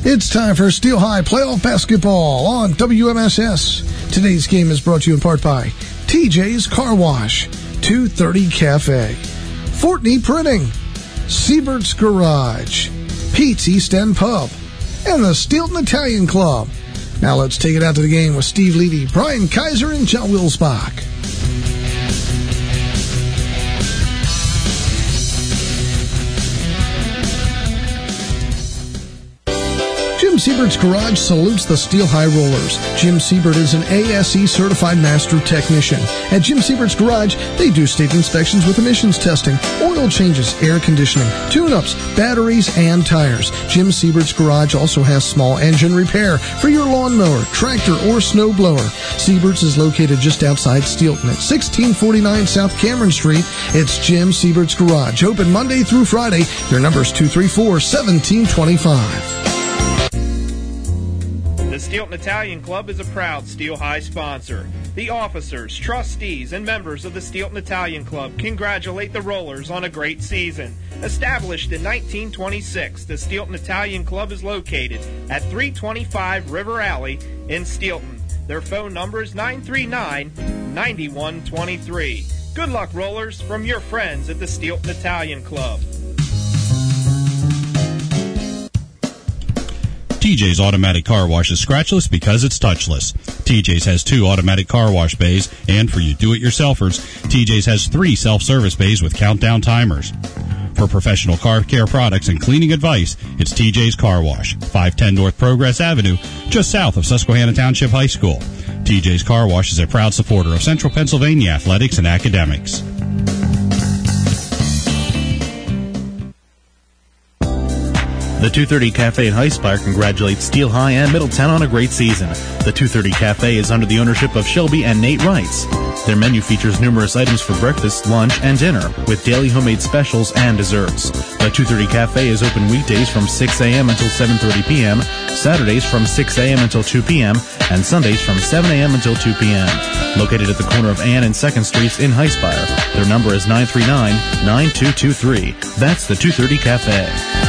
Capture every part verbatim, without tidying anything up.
It's time for Steel High Playoff Basketball on W M S S. Today's game is brought to you in part by T J's Car Wash, two thirty Cafe, Fortney Printing, Siebert's Garage, Pete's East End Pub, and the Steelton Italian Club. Now let's take it out to the game with Steve Leedy, Brian Kaiser, and John Wilsbach. Jim Siebert's Garage salutes the Steel High Rollers. Jim Siebert is an A S E certified master technician. At Jim Siebert's Garage, they do state inspections with emissions testing, oil changes, air conditioning, tune-ups, batteries, and tires. Jim Siebert's Garage also has small engine repair for your lawnmower, tractor, or snowblower. Siebert's is located just outside Steelton at sixteen forty-nine South Cameron Street. It's Jim Siebert's Garage, open Monday through Friday. Their number is two three four, one seven two five. The Steelton Italian Club is a proud Steel High sponsor. The officers, trustees, and members of the Steelton Italian Club congratulate the Rollers on a great season. Established in nineteen twenty-six, the Steelton Italian Club is located at three twenty-five River Alley in Steelton. Their phone number is nine three nine, nine one two three. Good luck, Rollers, from your friends at the Steelton Italian Club. T J's Automatic Car Wash is scratchless because it's touchless. T J's has two automatic car wash bays, and for you do-it-yourselfers, T J's has three self-service bays with countdown timers. For professional car care products and cleaning advice, it's T J's Car Wash, five ten North Progress Avenue, just south of Susquehanna Township High School. T J's Car Wash is a proud supporter of Central Pennsylvania athletics and academics. The two thirty Cafe in Highspire congratulates Steel High and Middletown on a great season. The two thirty Cafe is under the ownership of Shelby and Nate Wrights. Their menu features numerous items for breakfast, lunch, and dinner, with daily homemade specials and desserts. The two thirty Cafe is open weekdays from six a.m. until seven thirty p.m., Saturdays from six a.m. until two p.m., and Sundays from seven a.m. until two p.m. Located at the corner of Ann and second Streets in Highspire. Their number is nine three nine, nine two two three. That's the two thirty Cafe.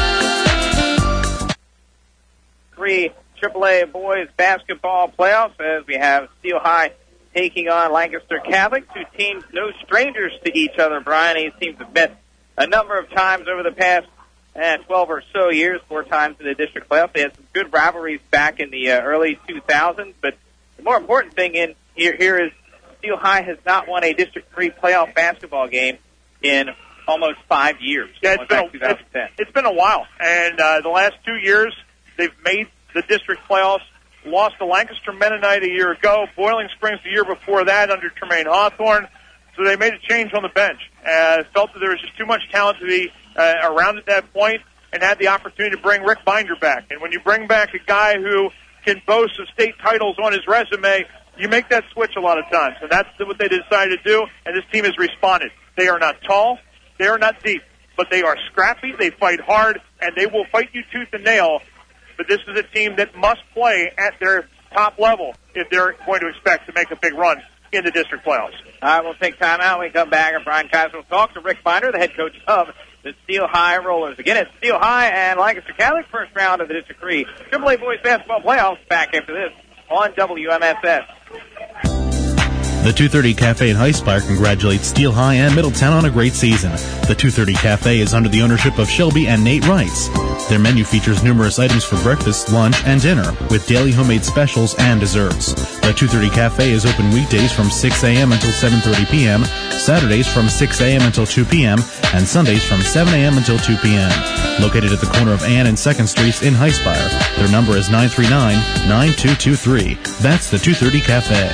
triple A boys basketball playoffs as we have Steel High taking on Lancaster Catholic. Two teams no strangers to each other, Brian. These teams have met a number of times over the past uh, twelve or so years, four times in the district playoffs. They had some good rivalries back in the uh, early two thousands, but the more important thing in here, here is Steel High has not won a District three playoff basketball game in almost five years. Yeah, it's, been a, it's, it's been a while, and uh, the last two years they've made the district playoffs, lost to Lancaster Mennonite a year ago, Boiling Springs the year before that under Tremaine Hawthorne. So they made a change on the bench. Uh, felt that there was just too much talent to be uh, around at that point and had the opportunity to bring Rick Binder back. And when you bring back a guy who can boast of state titles on his resume, you make that switch a lot of times. And that's what they decided to do, and this team has responded. They are not tall, they are not deep, but they are scrappy, they fight hard, and they will fight you tooth and nail. But this is a team that must play at their top level if they're going to expect to make a big run in the district playoffs. All right, we'll take time out. When we come back, and Brian Kaiser will talk to Rick Binder, the head coach of the Steel High Rollers. Again, it's Steel High and Lancaster Catholic, first round of the District three triple A boys basketball playoffs. Back after this on W M S S. The two thirty Cafe in Highspire congratulates Steel High and Middletown on a great season. The two thirty Cafe is under the ownership of Shelby and Nate Wrights. Their menu features numerous items for breakfast, lunch, and dinner, with daily homemade specials and desserts. The two thirty Cafe is open weekdays from six a.m. until seven thirty p.m., Saturdays from six a.m. until two p.m., and Sundays from seven a.m. until two p.m. Located at the corner of Ann and second Streets in Highspire. Their number is nine three nine, nine two two three. That's the two thirty Cafe.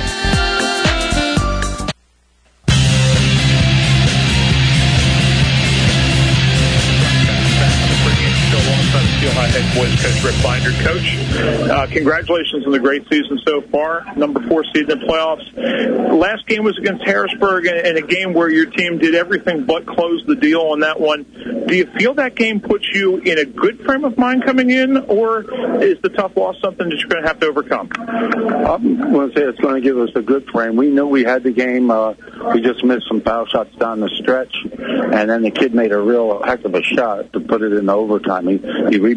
Head boys coach Rick Binder. Coach, uh, congratulations on the great season so far. Number four seed in the playoffs. Last game was against Harrisburg, in, in a game where your team did everything but close the deal on that one. Do you feel that game puts you in a good frame of mind coming in, or is the tough loss something that you're going to have to overcome? I'm going to say it's going to give us a good frame. We knew we had the game. Uh, we just missed some foul shots down the stretch, and then the kid made a real heck of a shot to put it in overtime. He, he rebounded the ball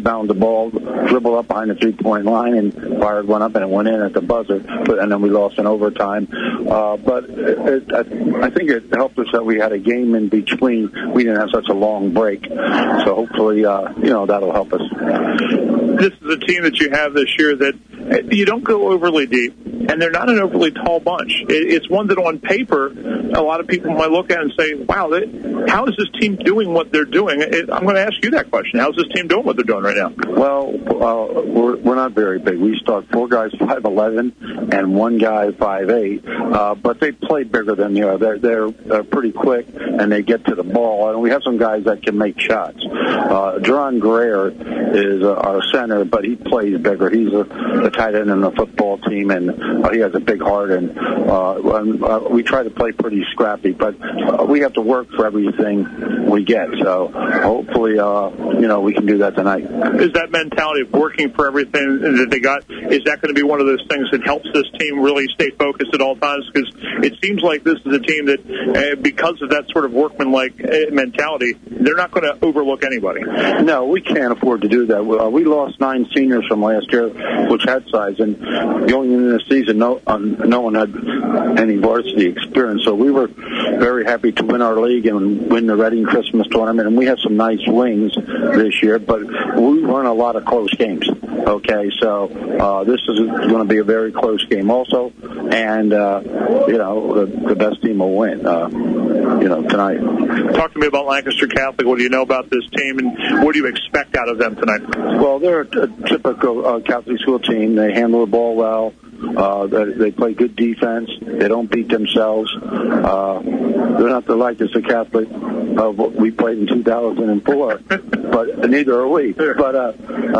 ball, dribbled up behind the three-point line, and fired one up, and it went in at the buzzer. But, and then we lost in overtime. Uh, but it, it, I, I think it helped us that we had a game in between. We didn't have such a long break. So hopefully, uh, you know, that'll help us. This is a team that you have this year that you don't go overly deep, and they're not an overly tall bunch. It's one that on paper, a lot of people might look at and say, wow, they, how is this team doing what they're doing? I'm going to ask you that question. How's this team doing what they're doing right now? Well, uh, we're, we're not very big. We start four guys five eleven and one guy five eight, uh, but they play bigger than the other. They're, they're uh, pretty quick, and they get to the ball, and we have some guys that can make shots. Uh, Jerron Greer is uh, our center, but he plays bigger. He's a, a tight end in the football team, and uh, he has a big heart, and, uh, and uh, we try to play pretty scrappy, but uh, we have to work for everything we get. So hopefully, uh, you know, we can do that tonight. Is that mentality of working for everything that they got, is that going to be one of those things that helps this team really stay focused at all times? Because it seems like this is a team that, uh, because of that sort of workmanlike uh, mentality, they're not going to overlook anybody. No, we can't afford to do that. Uh, we lost nine seniors from last year, which had size, and going into the season, no, um, no one had any varsity experience. So we were very happy to win our league and win the Reading Christmas tournament, and we had some nice wins this year, but we won a lot of close games. Okay, so uh, this is going to be a very close game also, and, uh, you know, the, the best team will win, uh, you know, tonight. Talk to me about Lancaster Catholic. What do you know about this team, and what do you expect out of them tonight? Well, they're a, a typical uh, Catholic school team. They handle the ball well. Uh, they, they play good defense. They don't beat themselves. Uh, they're not the like as a Catholic of what we played in two thousand four, but neither are we. But, uh,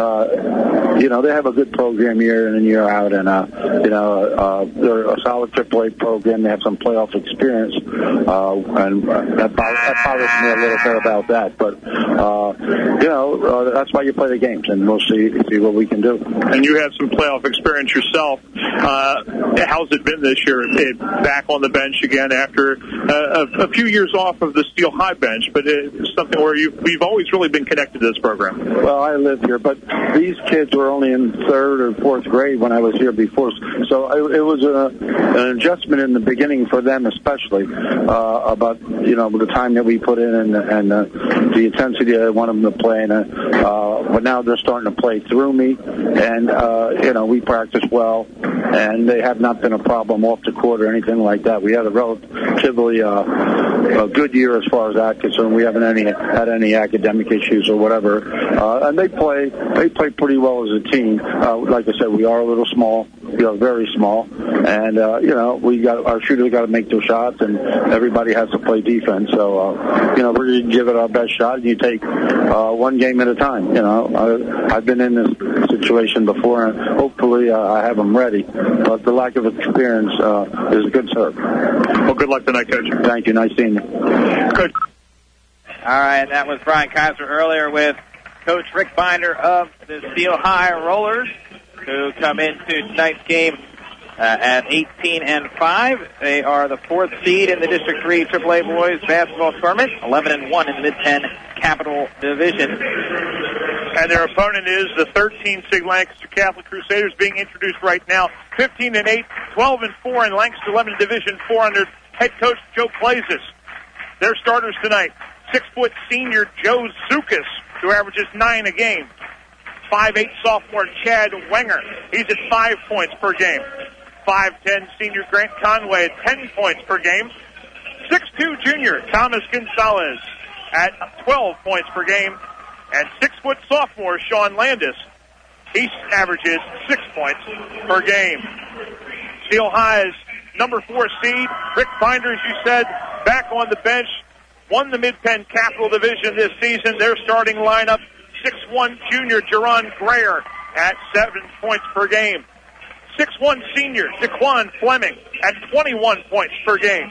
uh, you know, they have a good program year in and year out, and, uh, you know, uh, they're a solid triple A program. They have some playoff experience, uh, and uh, that, that bothers me a little bit about that. But, uh, you know, uh, that's why you play the games, and we'll see, see what we can do. And you have some playoff experience yourself. Uh, how's it been this year? It, back on the bench again after uh, a, a few years off of the Steel High bench, but it's something where you've, you've always really been connected to this program. Well, I live here, but these kids were only in third or fourth grade when I was here before, so it, it was a, an adjustment in the beginning for them especially, uh, about, you know, the time that we put in and, and uh, the intensity I want them to play, and, uh, but now they're starting to play through me, and, uh, you know, we practice well, and they have not been a problem off the court or anything like that. We had a relatively uh, a good year as far as that concerned. We haven't any had any academic issues or whatever, uh, and they play they play pretty well as a team. Uh, like I said, we are a little small. We are very small, and uh, you know, we got our shooters got to make their shots, and everybody has to play defense. So uh, you know, we're going to give it our best shot, and you take uh, one game at a time. You know, I, I've been in this situation before, and hopefully uh, I have them ready. But the lack of experience uh, is a good serve. Well, good luck tonight, Coach. Thank you. Nice seeing you. Coach. All right, that was Brian Kaiser earlier with Coach Rick Binder of the Steel High Rollers, who come into tonight's game uh, at eighteen and five. They are the fourth seed in the District three triple A Boys Basketball Tournament, eleven and one in the Mid ten Capital Division. And their opponent is the thirteen seed Lancaster Catholic Crusaders, being introduced right now. fifteen and eight, twelve and four in Lancaster Lebanon Division four under head coach Joe Plazis. Their starters tonight, six-foot senior Joe Zukas, who averages nine a game. five eight sophomore Chad Wenger. He's at five points per game. five ten senior Grant Conway at ten points per game. six two junior Thomas Gonzalez at twelve points per game. And six-foot sophomore Sean Landis, he averages six points per game. Steel High's number four seed, Rick Binder, as you said, back on the bench, won the Mid-Penn Capital Division this season. Their starting lineup, six one junior Jerron Greer at seven points per game. six one senior Jaquan Fleming at twenty-one points per game.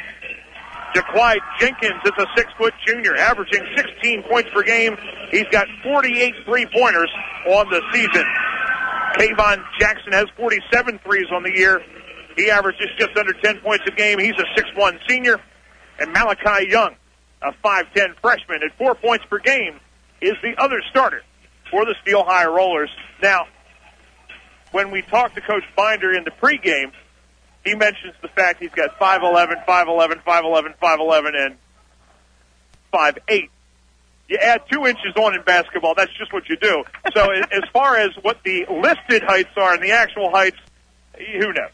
Jaquai Jenkins is a six-foot junior, averaging sixteen points per game. He's got forty-eight three-pointers on the season. Kayvon Jackson has forty-seven threes on the year. He averages just under ten points a game. He's a six one senior. And Malachi Young, a five ten freshman at four points per game, is the other starter for the Steel High Rollers. Now, when we talked to Coach Binder in the pregame, he mentions the fact he's got five eleven, five eleven, five eleven, five eleven, and five eight. You add two inches on in basketball, that's just what you do. So as far as what the listed heights are and the actual heights, who knows?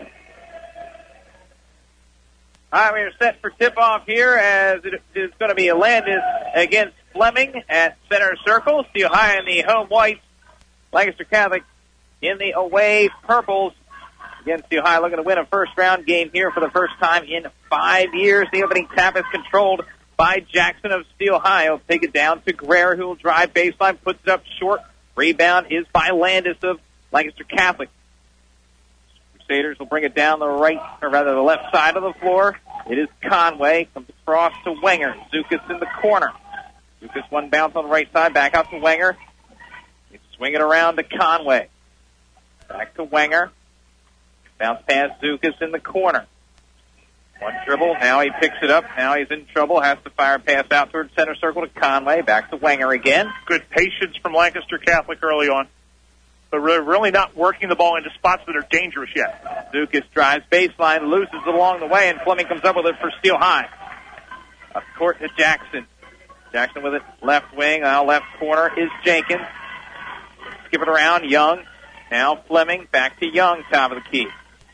All right, we are set for tip-off here as it is going to be Landis against Fleming at center circle. Steel High in the home whites. Lancaster Catholic in the away purples. Again, Steel High looking to win a first-round game here for the first time in five years. The opening tap is controlled by Jackson of Steel High. He'll take it down to Greer, who will drive baseline, puts it up short. Rebound is by Landis of Lancaster Catholic. Crusaders will bring it down the right, or rather the left side of the floor. It is Conway. Comes across to Wenger. Zukas in the corner. Zukas one bounce on the right side. Back out to Wenger. They swing it around to Conway. Back to Wenger. Bounce past Zukas in the corner. One dribble. Now he picks it up. Now he's in trouble. Has to fire a pass out towards center circle to Conway. Back to Wenger again. Good patience from Lancaster Catholic early on. But we're really not working the ball into spots that are dangerous yet. Zukas drives baseline, loses along the way, and Fleming comes up with it for Steel High. Up court to Jackson. Jackson with it left wing. Now left corner is Jenkins. Skip it around. Young. Now Fleming. Back to Young. Top of the key.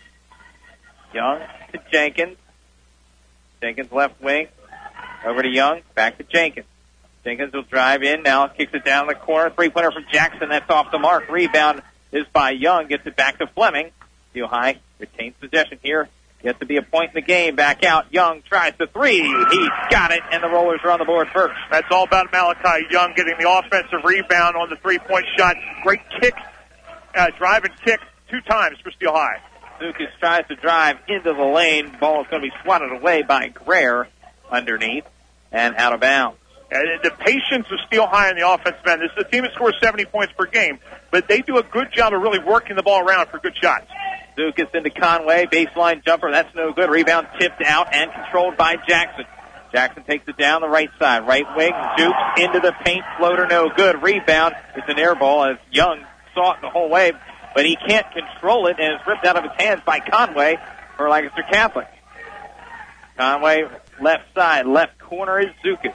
Young to Jenkins. Jenkins left wing. Over to Young. Back to Jenkins. Jenkins will drive in. Now kicks it down the corner. Three-pointer from Jackson. That's off the mark. Rebound is by Young. Gets it back to Fleming. Steel High retains possession here. Yet to be a point in the game. Back out. Young tries the three. He's got it, and the Rollers are on the board first. That's all about Malachi Young getting the offensive rebound on the three-point shot. Great kick, uh, drive and kick two times for Steel High. Zukas tries to drive into the lane. Ball is going to be swatted away by Greer underneath and out of bounds. And the patience of Steel High in the offensive end. This is a team that scores seventy points per game, but they do a good job of really working the ball around for good shots. Zukas into Conway, baseline jumper, that's no good. Rebound tipped out and controlled by Jackson. Jackson takes it down the right side. Right wing, jukes into the paint, floater no good. Rebound, it's an air ball as Young saw it the whole way, but he can't control it and it's ripped out of his hands by Conway for Lancaster Catholic. Conway, left side, left corner is Zukas.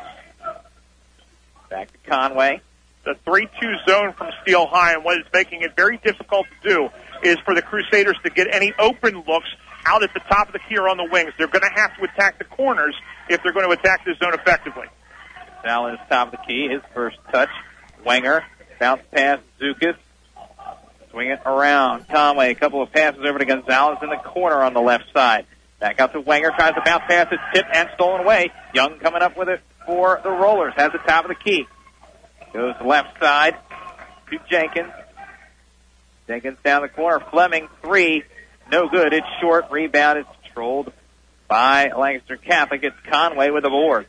Back to Conway. The three two zone from Steel High, and what is making it very difficult to do is for the Crusaders to get any open looks out at the top of the key or on the wings. They're going to have to attack the corners if they're going to attack this zone effectively. Gonzalez, top of the key, his first touch. Wenger, bounce pass, Zukas. Swing it around. Conway, a couple of passes over to Gonzalez in the corner on the left side. Back out to Wenger, tries to bounce pass, it's tipped and stolen away. Young coming up with it for the Rollers, has the top of the key. Goes left side to Jenkins. Jenkins down the corner. Fleming, three. No good. It's short. Rebound is controlled by Lancaster Catholic. It's Conway with the board.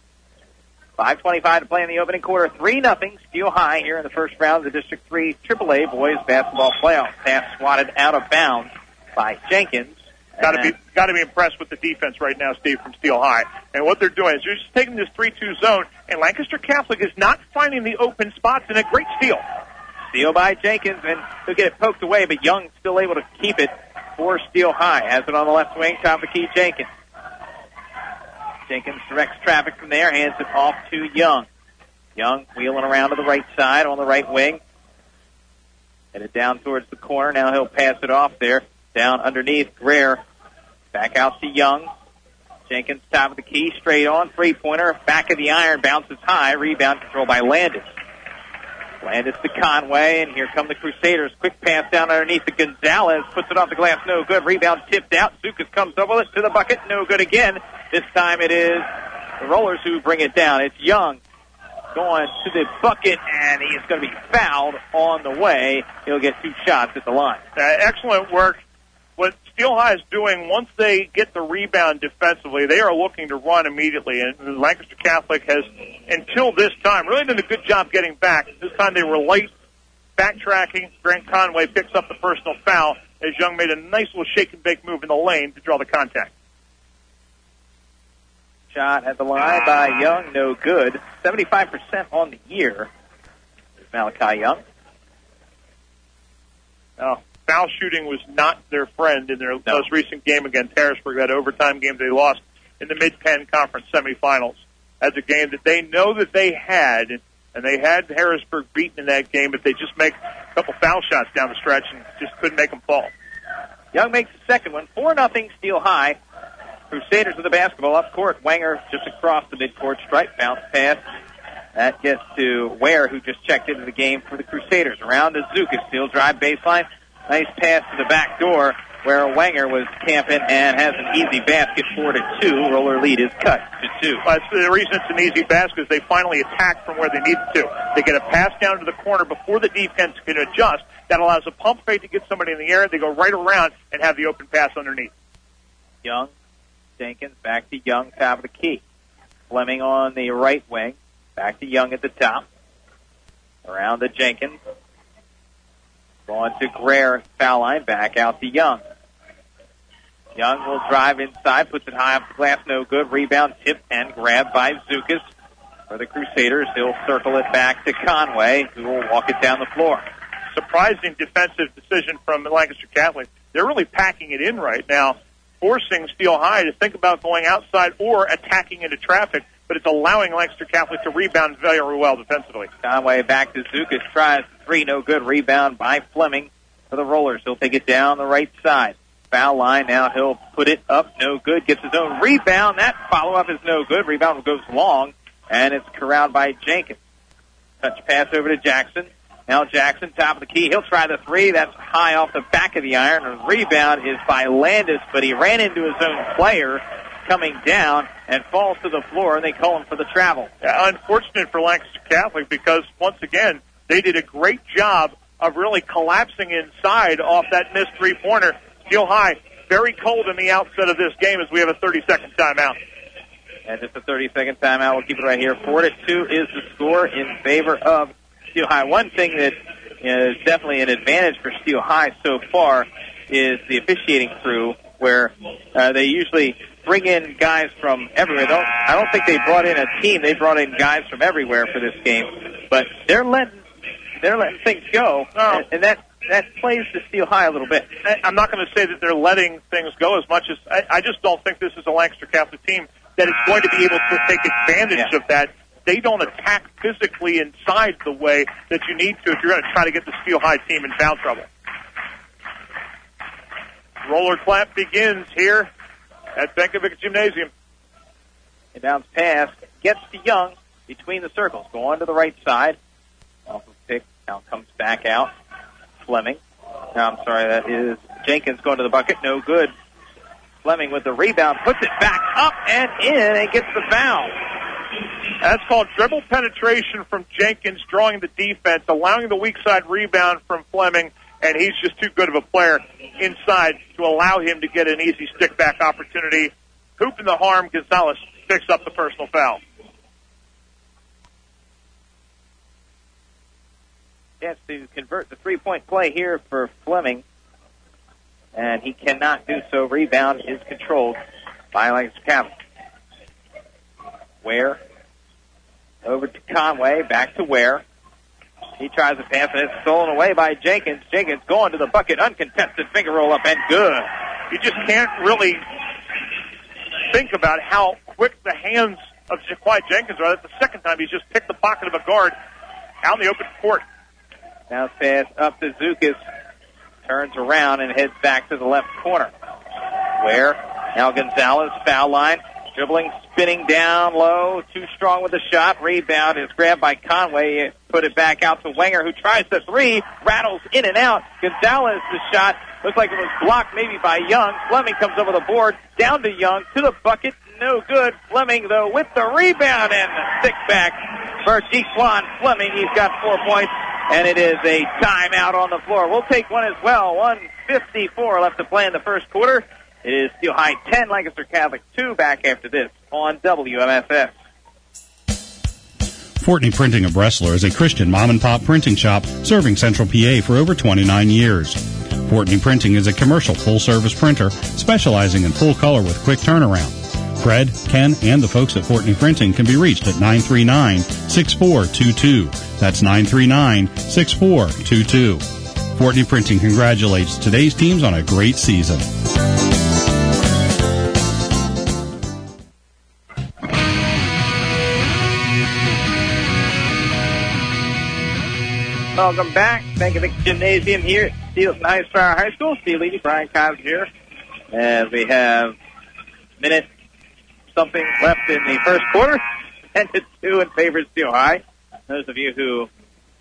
five twenty-five to play in the opening quarter. three nothing. Steel High here in the first round of the District three triple A Boys Basketball Playoff. Pass swatted out of bounds by Jenkins. Got to be got to be impressed with the defense right now, Steve, from Steel High. And what they're doing is they're just taking this three two zone, and Lancaster Catholic is not finding the open spots, and a great steal. Steal by Jenkins, and he'll get it poked away, but Young still able to keep it for Steel High. Has it on the left wing, top of the key, Jenkins. Jenkins directs traffic from there, hands it off to Young. Young wheeling around to the right side on the right wing. Headed down towards the corner. Now he'll pass it off there. Down underneath, Greer. Back out to Young. Jenkins, top of the key, straight on. Three-pointer, back of the iron, bounces high. Rebound controlled by Landis. Landis to Conway, and here come the Crusaders. Quick pass down underneath to Gonzalez. Puts it off the glass, no good. Rebound tipped out. Zukas comes up with it to the bucket, no good again. This time it is the Rollers who bring it down. It's Young going to the bucket, and he is going to be fouled on the way. He'll get two shots at the line. Uh, excellent work. What Steel High is doing, once they get the rebound defensively, they are looking to run immediately. And Lancaster Catholic has, until this time, really done a good job getting back. This time they were late, backtracking. Grant Conway picks up the personal foul as Young made a nice little shake-and-bake move in the lane to draw the contact. Shot at the line by Young, no good. seventy-five percent on the year. Malachi Young. Oh, foul shooting was not their friend in their no. most recent game against Harrisburg, that overtime game they lost in the Mid-Penn Conference semifinals. That's a game that they know that they had, and they had Harrisburg beaten in that game, but they just make a couple foul shots down the stretch and just couldn't make them fall. Young makes the second one, four nothing Steel High. Crusaders with the basketball up court. Wenger just across the midcourt stripe, bounce pass. That gets to Ware, who just checked into the game for the Crusaders. Around to Zukas, still drive baseline. Nice pass to the back door, where Wenger was camping and has an easy basket, four to two. Roller lead is cut to two. Well, the reason it's an easy basket is they finally attack from where they need to. They get a pass down to the corner before the defense can adjust. That allows a pump fake to get somebody in the air. They go right around and have the open pass underneath. Young, Jenkins, back to Young, top of the key. Fleming on the right wing. Back to Young at the top. Around to Jenkins. Going to Greer, foul line, back out to Young. Young will drive inside, puts it high off the glass, no good. Rebound, tip, and grab by Zukas. For the Crusaders, he'll circle it back to Conway, who will walk it down the floor. Surprising defensive decision from Lancaster Catholic. They're really packing it in right now, forcing Steel High to think about going outside or attacking into traffic, but it's allowing Lancaster Catholic to rebound very well defensively. Conway back to Zukas, tries three, no good. Rebound by Fleming for the Rollers. He'll take it down the right side. Foul line, now he'll put it up, no good. Gets his own rebound. That follow-up is no good. Rebound goes long, and it's corralled by Jenkins. Touch pass over to Jackson. Now Jackson, top of the key. He'll try the three. That's high off the back of the iron. The rebound is by Landis, but he ran into his own player coming down and falls to the floor, and they call him for the travel. Yeah, unfortunate for Lancaster Catholic because, once again, they did a great job of really collapsing inside off that missed three-pointer. Steel High, very cold in the outset of this game as we have a thirty-second timeout. And just a thirty-second timeout. We'll keep it right here. Four to two is the score in favor of Steel High. One thing that is definitely an advantage for Steel High so far is the officiating crew, where uh, they usually bring in guys from everywhere. Don't, I don't think they brought in a team. They brought in guys from everywhere for this game. But they're letting they're letting things go, oh. and, and that that plays to Steel High a little bit. I'm not going to say that they're letting things go as much as I, I just don't think this is a Lancaster Catholic team that is going to be able to take advantage yeah. of that. They don't attack physically inside the way that you need to if you're going to try to get the Steel High team in foul trouble. Roller clap begins here at Benkovic Gymnasium. And bounce pass gets to Young between the circles. Going to the right side. Off of pick. Now comes back out. Fleming. No, I'm sorry, that is Jenkins going to the bucket. No good. Fleming with the rebound. Puts it back up and in and gets the foul. That's called dribble penetration from Jenkins, drawing the defense, allowing the weak side rebound from Fleming, and he's just too good of a player inside to allow him to get an easy stick-back opportunity. Hoop in the harm, Gonzalez picks up the personal foul. Yes, to convert the three-point play here for Fleming, and he cannot do so. Rebound is controlled by Lancaster Catholic. Ware over to Conway, back to Ware. He tries a pass, and it's stolen away by Jenkins. Jenkins going to the bucket, uncontested finger roll up, and good. You just can't really think about how quick the hands of Jaquai Jenkins are. That's the second time he's just picked the pocket of a guard out in the open court. Now pass up to Zukas. Turns around and heads back to the left corner. Ware, now Gonzalez, foul line. Dribbling, spinning down low, too strong with the shot. Rebound is grabbed by Conway. Put it back out to Wenger, who tries the three, rattles in and out. Gonzalez, the shot, looks like it was blocked maybe by Young. Fleming comes over the board, down to Young, to the bucket, no good. Fleming, though, with the rebound and the stick back for Dequan Fleming. He's got four points, and it is a timeout on the floor. We'll take one as well. one fifty-four left to play in the first quarter. It is Steel High ten, Lancaster Catholic two, back after this on W M S S. Fortney Printing of Breslau is a Christian mom-and-pop printing shop serving Central P A for over twenty-nine years. Fortney Printing is a commercial full-service printer specializing in full color with quick turnaround. Fred, Ken, and the folks at Fortney Printing can be reached at nine three nine, six four two two. That's nine three nine, six four two two. Fortney Printing congratulates today's teams on a great season. Welcome back. Bank of the Gymnasium here at Steelton High Star High School. Steve Levy, Brian Cobbs here. As we have a minute something left in the first quarter. ten to two in favor of Steel High. Those of you who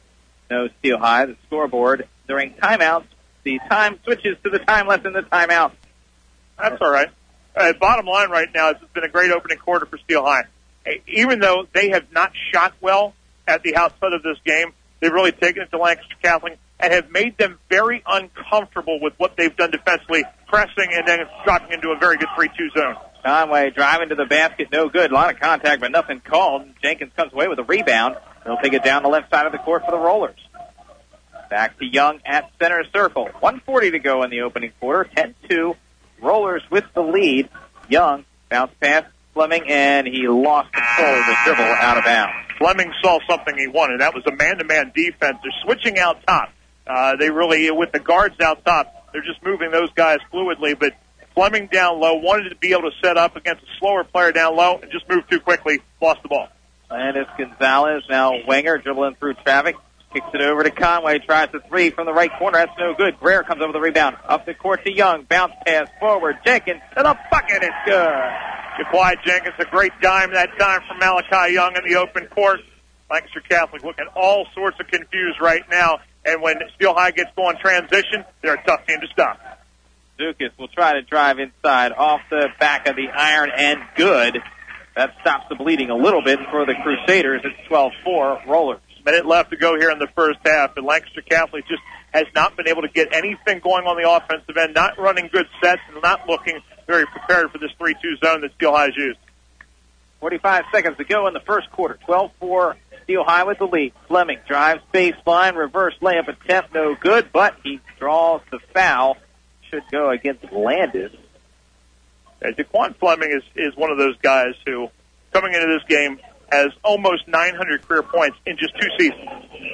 know Steel High, the scoreboard during timeouts, the time switches to the time left in the timeout. That's all right. Uh, bottom line right now, it's been a great opening quarter for Steel High. Even though they have not shot well at the outset of this game, they've really taken it to Lancaster Catholic and have made them very uncomfortable with what they've done defensively, pressing and then dropping into a very good three two zone. Conway driving to the basket, no good. A lot of contact, but nothing called. Jenkins comes away with a rebound. They'll take it down the left side of the court for the Rollers. Back to Young at center circle. one forty to go in the opening quarter. ten two. Rollers with the lead. Young bounce pass Fleming, and he lost control of the dribble out of bounds. Fleming saw something he wanted. That was a man-to-man defense. They're switching out top. Uh, they really, with the guards out top, they're just moving those guys fluidly. But Fleming down low wanted to be able to set up against a slower player down low and just moved too quickly, lost the ball. And it's Gonzalez, now Wenger, dribbling through traffic. Kicks it over to Conway, tries the three from the right corner. That's no good. Greer comes over the rebound. Up the court to Young. Bounce pass forward. Jenkins to the bucket. It's good. Ja'Quai Jenkins, a great dime that time from Malachi Young in the open court. Lancaster Catholic looking all sorts of confused right now. And when Steel High gets going transition, they're a tough team to stop. Dukas will try to drive inside off the back of the iron, and good. That stops the bleeding a little bit for the Crusaders. It's twelve four Rollers. Minute left to go here in the first half, and Lancaster Catholic just has not been able to get anything going on the offensive end, not running good sets and not looking very prepared for this three two zone that Steel High has used. forty-five seconds to go in the first quarter. twelve four, Steel High with the lead. Fleming drives baseline, reverse layup attempt, no good, but he draws the foul. Should go against Landis. Yeah, Daquan Fleming is, is one of those guys who, coming into this game, has almost nine hundred career points in just two seasons.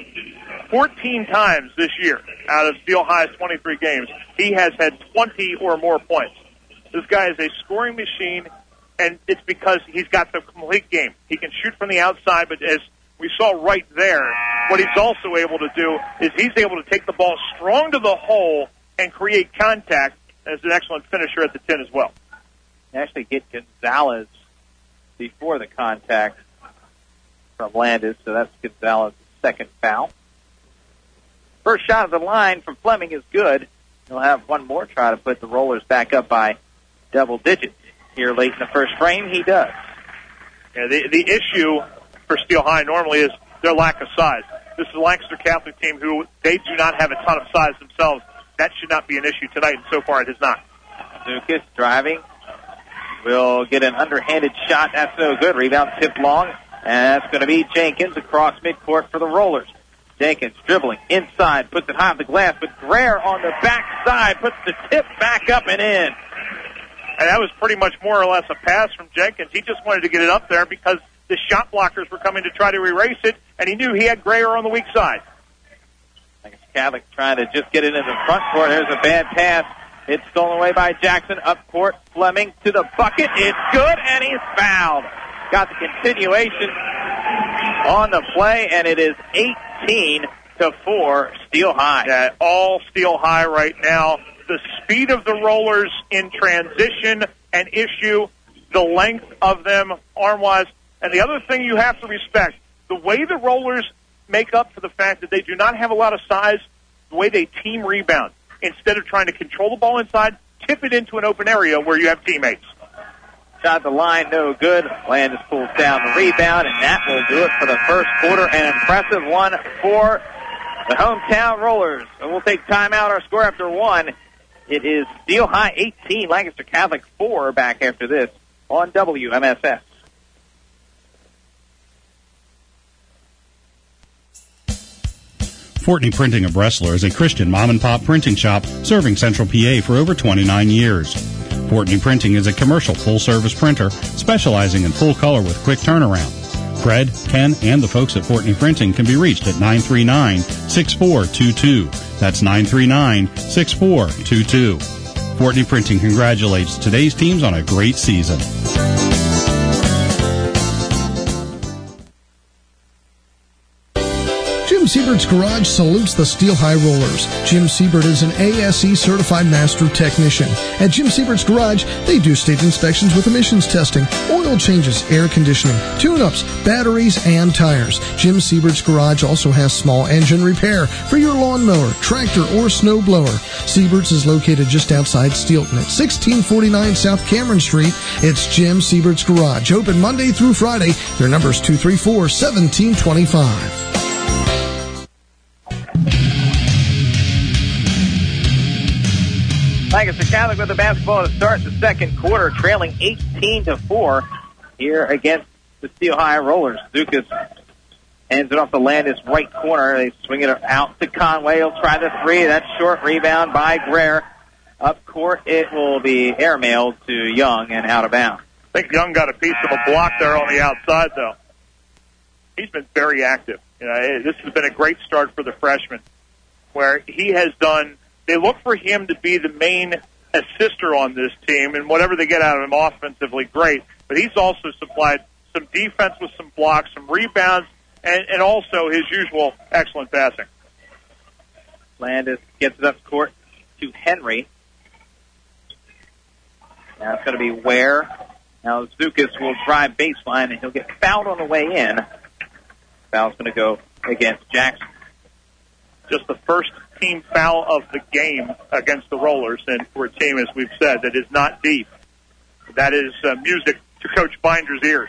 fourteen times this year out of Steel High's twenty-three games, he has had twenty or more points. This guy is a scoring machine, and it's because he's got the complete game. He can shoot from the outside, but as we saw right there, what he's also able to do is he's able to take the ball strong to the hole and create contact as an excellent finisher at the tin as well. Actually get Gonzalez before the contact from Landis, so that's Gonzalez's second foul. First shot of the line from Fleming is good. He'll have one more try to put the Rollers back up by double digits. Here late in the first frame, he does. Yeah, the, the issue for Steel High normally is their lack of size. This is a Lancaster Catholic team who they do not have a ton of size themselves. That should not be an issue tonight, and so far it is not. Dukas driving. Will get an underhanded shot. That's no good. Rebound tipped long. And that's going to be Jenkins across midcourt for the Rollers. Jenkins dribbling inside, puts it high on the glass, but Greer on the backside puts the tip back up and in. And that was pretty much more or less a pass from Jenkins. He just wanted to get it up there because the shot blockers were coming to try to erase it, and he knew he had Greer on the weak side. Catholic trying to just get it in the front court. There's a bad pass. It's stolen away by Jackson. Up court, Fleming to the bucket. It's good, and he's fouled. Got the continuation on the play, and it is eighteen to four, Steel High. Yeah, all Steel High right now. The speed of the Rollers in transition, an issue. The length of them, arm-wise. And the other thing you have to respect, the way the Rollers make up for the fact that they do not have a lot of size, the way they team rebound. Instead of trying to control the ball inside, tip it into an open area where you have teammates. Shot the line, no good. Landis pulls down the rebound, and that will do it for the first quarter. An impressive one for the hometown Rollers. And we'll take time out. Our score after one. It is Steel High eighteen, Lancaster Catholic four. Back after this on W M S S. Fortney Printing of Breslau is a Christian mom-and-pop printing shop serving Central P A for over twenty-nine years. Fortney Printing is a commercial full-service printer specializing in full color with quick turnaround. Fred, Ken, and the folks at Fortney Printing can be reached at nine three nine, six four two two. That's nine three nine, six four two two. Fortney Printing congratulates today's teams on a great season. Jim Siebert's Garage salutes the Steel High Rollers. Jim Siebert is an A S E certified master technician. At Jim Siebert's Garage, they do state inspections with emissions testing, oil changes, air conditioning, tune-ups, batteries, and tires. Jim Siebert's Garage also has small engine repair for your lawnmower, tractor, or snow blower. Siebert's is located just outside Steelton at sixteen forty-nine South Cameron Street. It's Jim Siebert's Garage, open Monday through Friday. Their number is two three four, one seven two five. Lancaster Catholic with the basketball to start the second quarter, trailing eighteen to four here against the Steel High Rollers. Zukas ends it off the Landis right corner. They swing it out to Conway. He'll try the three. That's short. Rebound by Greer. Up court, it will be airmailed to Young and out of bounds. I think Young got a piece of a block there on the outside, though. He's been very active. You know, this has been a great start for the freshman, where he has done. They look for him to be the main assister on this team, and whatever they get out of him offensively, great. But he's also supplied some defense with some blocks, some rebounds, and, and also his usual excellent passing. Landis gets it up court to Henry. Now it's going to be Ware. Now Zukas will drive baseline, and he'll get fouled on the way in. Foul's going to go against Jackson. Just the first team foul of the game against the Rollers, and for a team, as we've said, that is not deep. That is uh, music to Coach Binder's ears.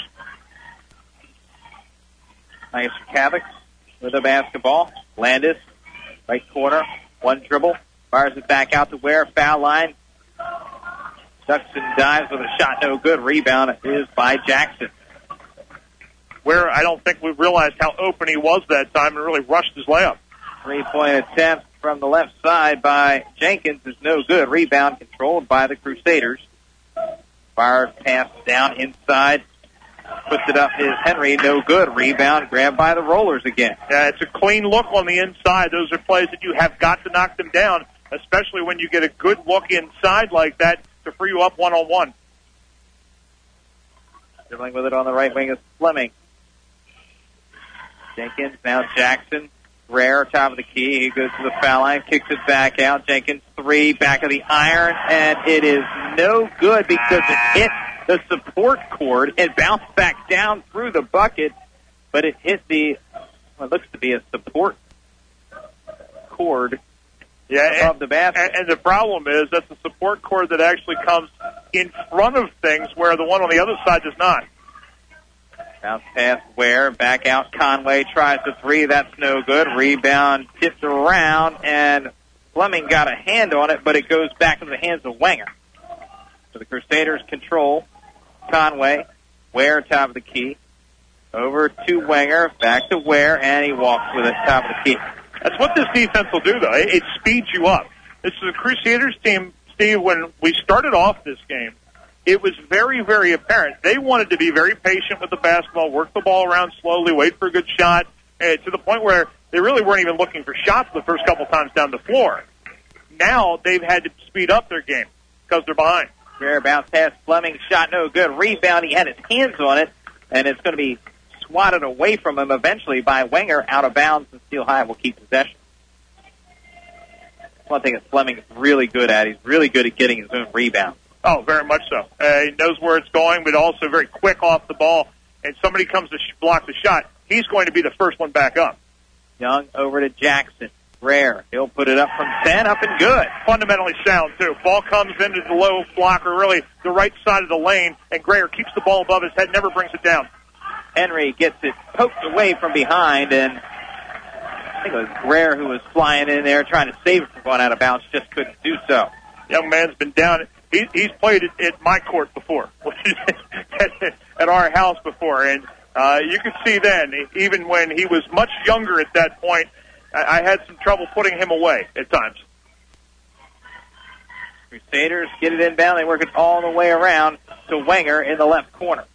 Lancaster Catholic with the basketball. Landis, right corner, one dribble, fires it back out to Ware, foul line. Ducks and dives with a shot, no good. Rebound is by Jackson. Ware, I don't think we realized how open he was that time and really rushed his layup. Three-point attempt from the left side by Jenkins is no good. Rebound controlled by the Crusaders. Fire pass down inside. Puts it up is Henry. No good. Rebound grabbed by the Rollers again. Yeah, it's a clean look on the inside. Those are plays that you have got to knock them down, especially when you get a good look inside like that to free you up one-on-one. Dribbling with it on the right wing is Fleming. Jenkins, now Jackson. Rare, top of the key. He goes to the foul line, kicks it back out. Jenkins, three, back of the iron, and it is no good because it hit the support cord. It bounced back down through the bucket, but it hit the, what looks to be a support cord yeah, above and, the basket. And, and the problem is that's a support cord that actually comes in front of things where the one on the other side does not. Bounce pass Ware, back out Conway, tries the three, that's no good. Rebound tipped around, and Fleming got a hand on it, but it goes back into the hands of Wenger. So the Crusaders control Conway. Ware, top of the key. Over to Wenger, back to Ware, and he walks with it, top of the key. That's what this defense will do, though. It, it speeds you up. This is a Crusaders team, Steve, when we started off this game, it was very, very apparent. They wanted to be very patient with the basketball, work the ball around slowly, wait for a good shot, uh, to the point where they really weren't even looking for shots the first couple times down the floor. Now they've had to speed up their game because they're behind. Fair bounce pass, Fleming, shot no good. Rebound, he had his hands on it, and it's going to be swatted away from him eventually by Wenger, out of bounds, and Steel High will keep possession. One thing that Fleming is really good at, he's really good at getting his own rebound. Oh, very much so. Uh, he knows where it's going, but also very quick off the ball. And somebody comes to sh- block the shot, he's going to be the first one back up. Young over to Jackson. Rare. He'll put it up from ten, up and good. Fundamentally sound, too. Ball comes into the low blocker, really the right side of the lane, and Greer keeps the ball above his head, never brings it down. Henry gets it poked away from behind, and I think it was Greer who was flying in there trying to save it from going out of bounds, just couldn't do so. Young man's been down. He, he's played at, at my court before, at our house before, and uh, you could see then, even when he was much younger at that point, I, I had some trouble putting him away at times. Crusaders get it inbound. They work it all the way around to Wenger in the left corner.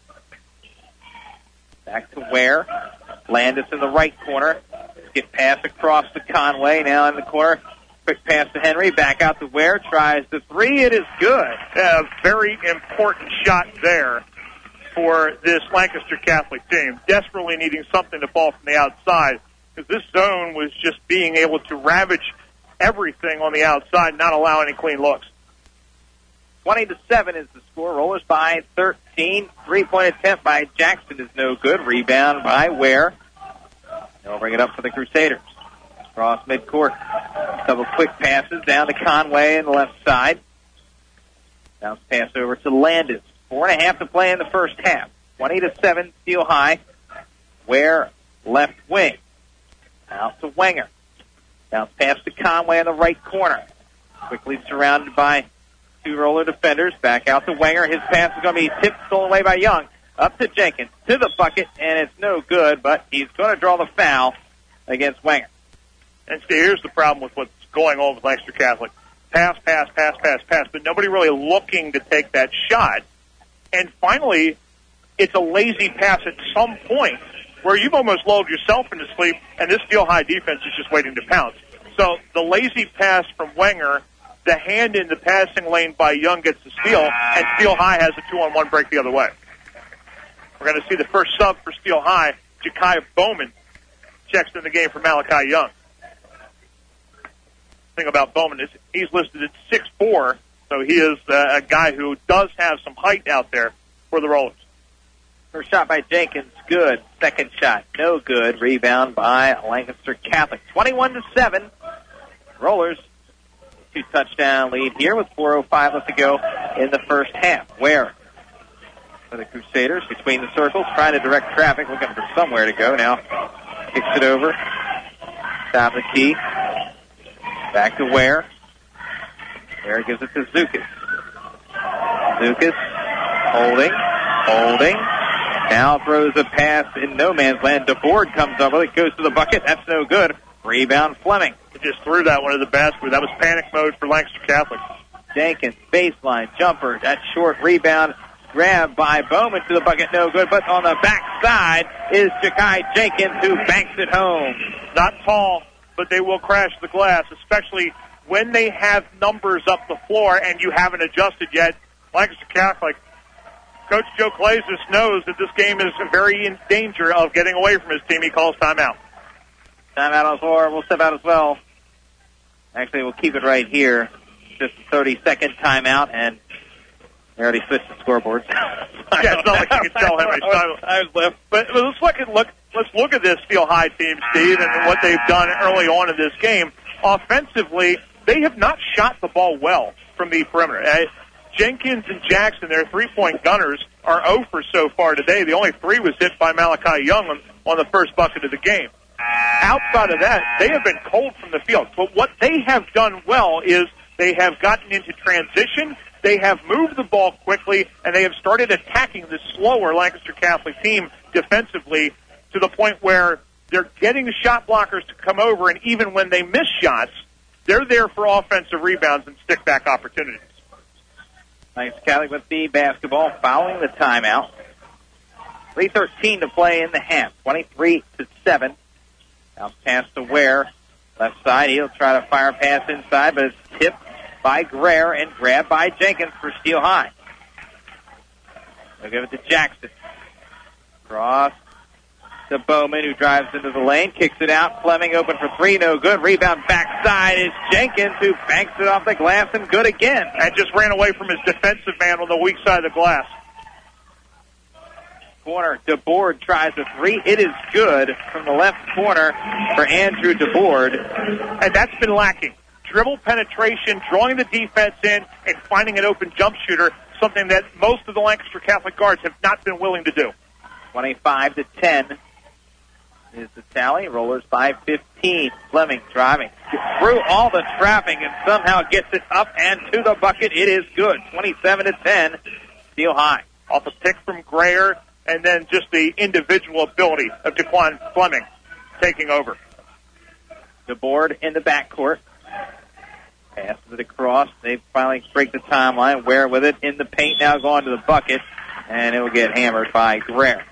Back to Ware. Landis in the right corner. Get pass across to Conway. Now in the corner. Quick pass to Henry. Back out to Ware. Tries the three. It is good. A very important shot there for this Lancaster Catholic team. Desperately needing something to fall from the outside, because this zone was just being able to ravage everything on the outside, not allow any clean looks. twenty to seven is the score. Rollers by thirteen. Three-point attempt by Jackson is no good. Rebound by Ware. They'll bring it up for the Crusaders. Cross midcourt. A couple quick passes down to Conway on the left side. Bounce pass over to Landis. Four and a half to play in the first half. twenty to seven, Steel High. Ware left wing. Out to Wenger. Bounce pass to Conway in the right corner. Quickly surrounded by two roller defenders. Back out to Wenger. His pass is going to be tipped, stolen away by Young. Up to Jenkins. To the bucket, and it's no good, but he's going to draw the foul against Wenger. And see, here's the problem with what's going on with Lancaster Catholic. Pass, pass, pass, pass, pass, but nobody really looking to take that shot. And finally, it's a lazy pass at some point where you've almost lulled yourself into sleep, and this Steel High defense is just waiting to pounce. So the lazy pass from Wenger, the hand in the passing lane by Young gets the steal, and Steel High has a two-on-one break the other way. We're going to see the first sub for Steel High. Ja'Kai Bowman checks in the game for Malachi Young. Thing about Bowman is he's listed at six foot four, so he is uh, a guy who does have some height out there for the Rollers. First shot by Jenkins, good. Second shot, no good. Rebound by Lancaster Catholic. twenty-one to seven. Rollers, two touchdown lead here with four oh five left to go in the first half. Ware for the Crusaders between the circles, trying to direct traffic, looking for somewhere to go now. Kicks it over. Top of the key. Back to Ware. Ware gives it to Zukas. Zukas holding, holding. Now throws a pass in no man's land. DeBoard comes up with it, goes to the bucket. That's no good. Rebound Fleming. He just threw that one to the basket. That was panic mode for Lancaster Catholic. Jenkins, baseline, jumper. That short rebound grabbed by Bowman to the bucket. No good. But on the backside is Ja'Kai Jenkins, who banks it home. Not tall, but they will crash the glass, especially when they have numbers up the floor and you haven't adjusted yet. Lancaster Catholic, Coach Joe Glazis knows that this game is very in danger of getting away from his team. He calls timeout. Timeout on the floor. We'll step out as well. Actually, we'll keep it right here. Just a thirty-second timeout, and they already switched the scoreboards. Yeah, it's not like you can tell how much time I was left. But, but let's look at look. Let's look at this Steel High team, Steve, and what they've done early on in this game. Offensively, they have not shot the ball well from the perimeter. Uh, Jenkins and Jackson, their three-point gunners, are zero for so far today. The only three was hit by Malachi Young on, on the first bucket of the game. Outside of that, they have been cold from the field. But what they have done well is they have gotten into transition, they have moved the ball quickly, and they have started attacking the slower Lancaster Catholic team defensively to the point where they're getting the shot blockers to come over, and even when they miss shots, they're there for offensive rebounds and stick-back opportunities. Lancaster Catholic with the basketball following the timeout. three thirteen to play in the half. twenty-three to seven. Now pass to Ware. Left side. He'll try to fire a pass inside, but it's tipped by Greer and grabbed by Jenkins for Steel High. They'll give it to Jackson. Cross to Bowman, who drives into the lane, kicks it out. Fleming open for three, no good. Rebound backside is Jenkins, who banks it off the glass and good again. And just ran away from his defensive man on the weak side of the glass. Corner, DeBoard tries a three. It is good from the left corner for Andrew DeBoard. And that's been lacking. Dribble penetration, drawing the defense in, and finding an open jump shooter, something that most of the Lancaster Catholic guards have not been willing to do. twenty-five to ten is the tally. Rollers by fifteen. Fleming driving through all the traffic and somehow gets it up and to the bucket. It is good. twenty-seven to ten. Steel High. Off a pick from Greer, and then just the individual ability of Jaquan Fleming taking over. DeBoard in the backcourt. Passes it across. They finally break the timeline. Ware with it in the paint now, going to the bucket, and it will get hammered by Greer.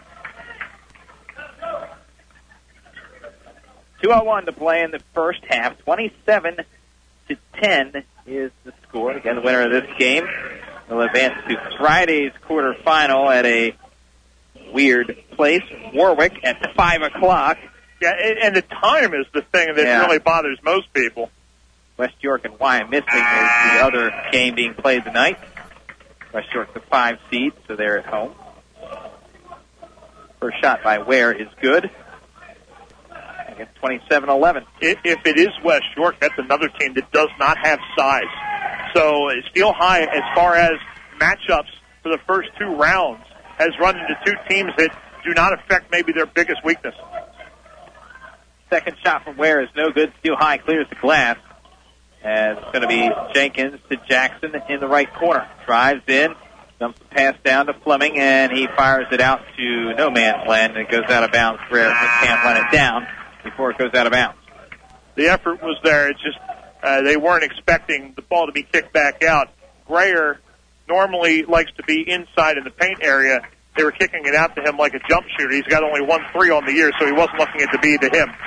two oh one to play in the first half. twenty-seven to ten is the score. Again, the winner of this game will advance to Friday's quarterfinal at a weird place, Warwick, at five o'clock. Yeah, and the time is the thing that yeah. really bothers most people. West York and Wyomissing is the other game being played tonight. West York, the five seed, so they're at home. First shot by Ware is good. Against twenty-seven eleven. If it is West York, that's another team that does not have size. So Steel High, as far as matchups for the first two rounds, has run into two teams that do not affect maybe their biggest weakness. Second shot from Ware is no good. Steel High clears the glass. And it's going to be Jenkins to Jackson in the right corner. Drives in, dumps the pass down to Fleming, and he fires it out to no man's land, and it goes out of bounds. Greer can't run it down before it goes out of bounds. The effort was there. It's just uh, they weren't expecting the ball to be kicked back out. Greer normally likes to be inside in the paint area. They were kicking it out to him like a jump shooter. He's got only one three on the year, so he wasn't looking it to be to him.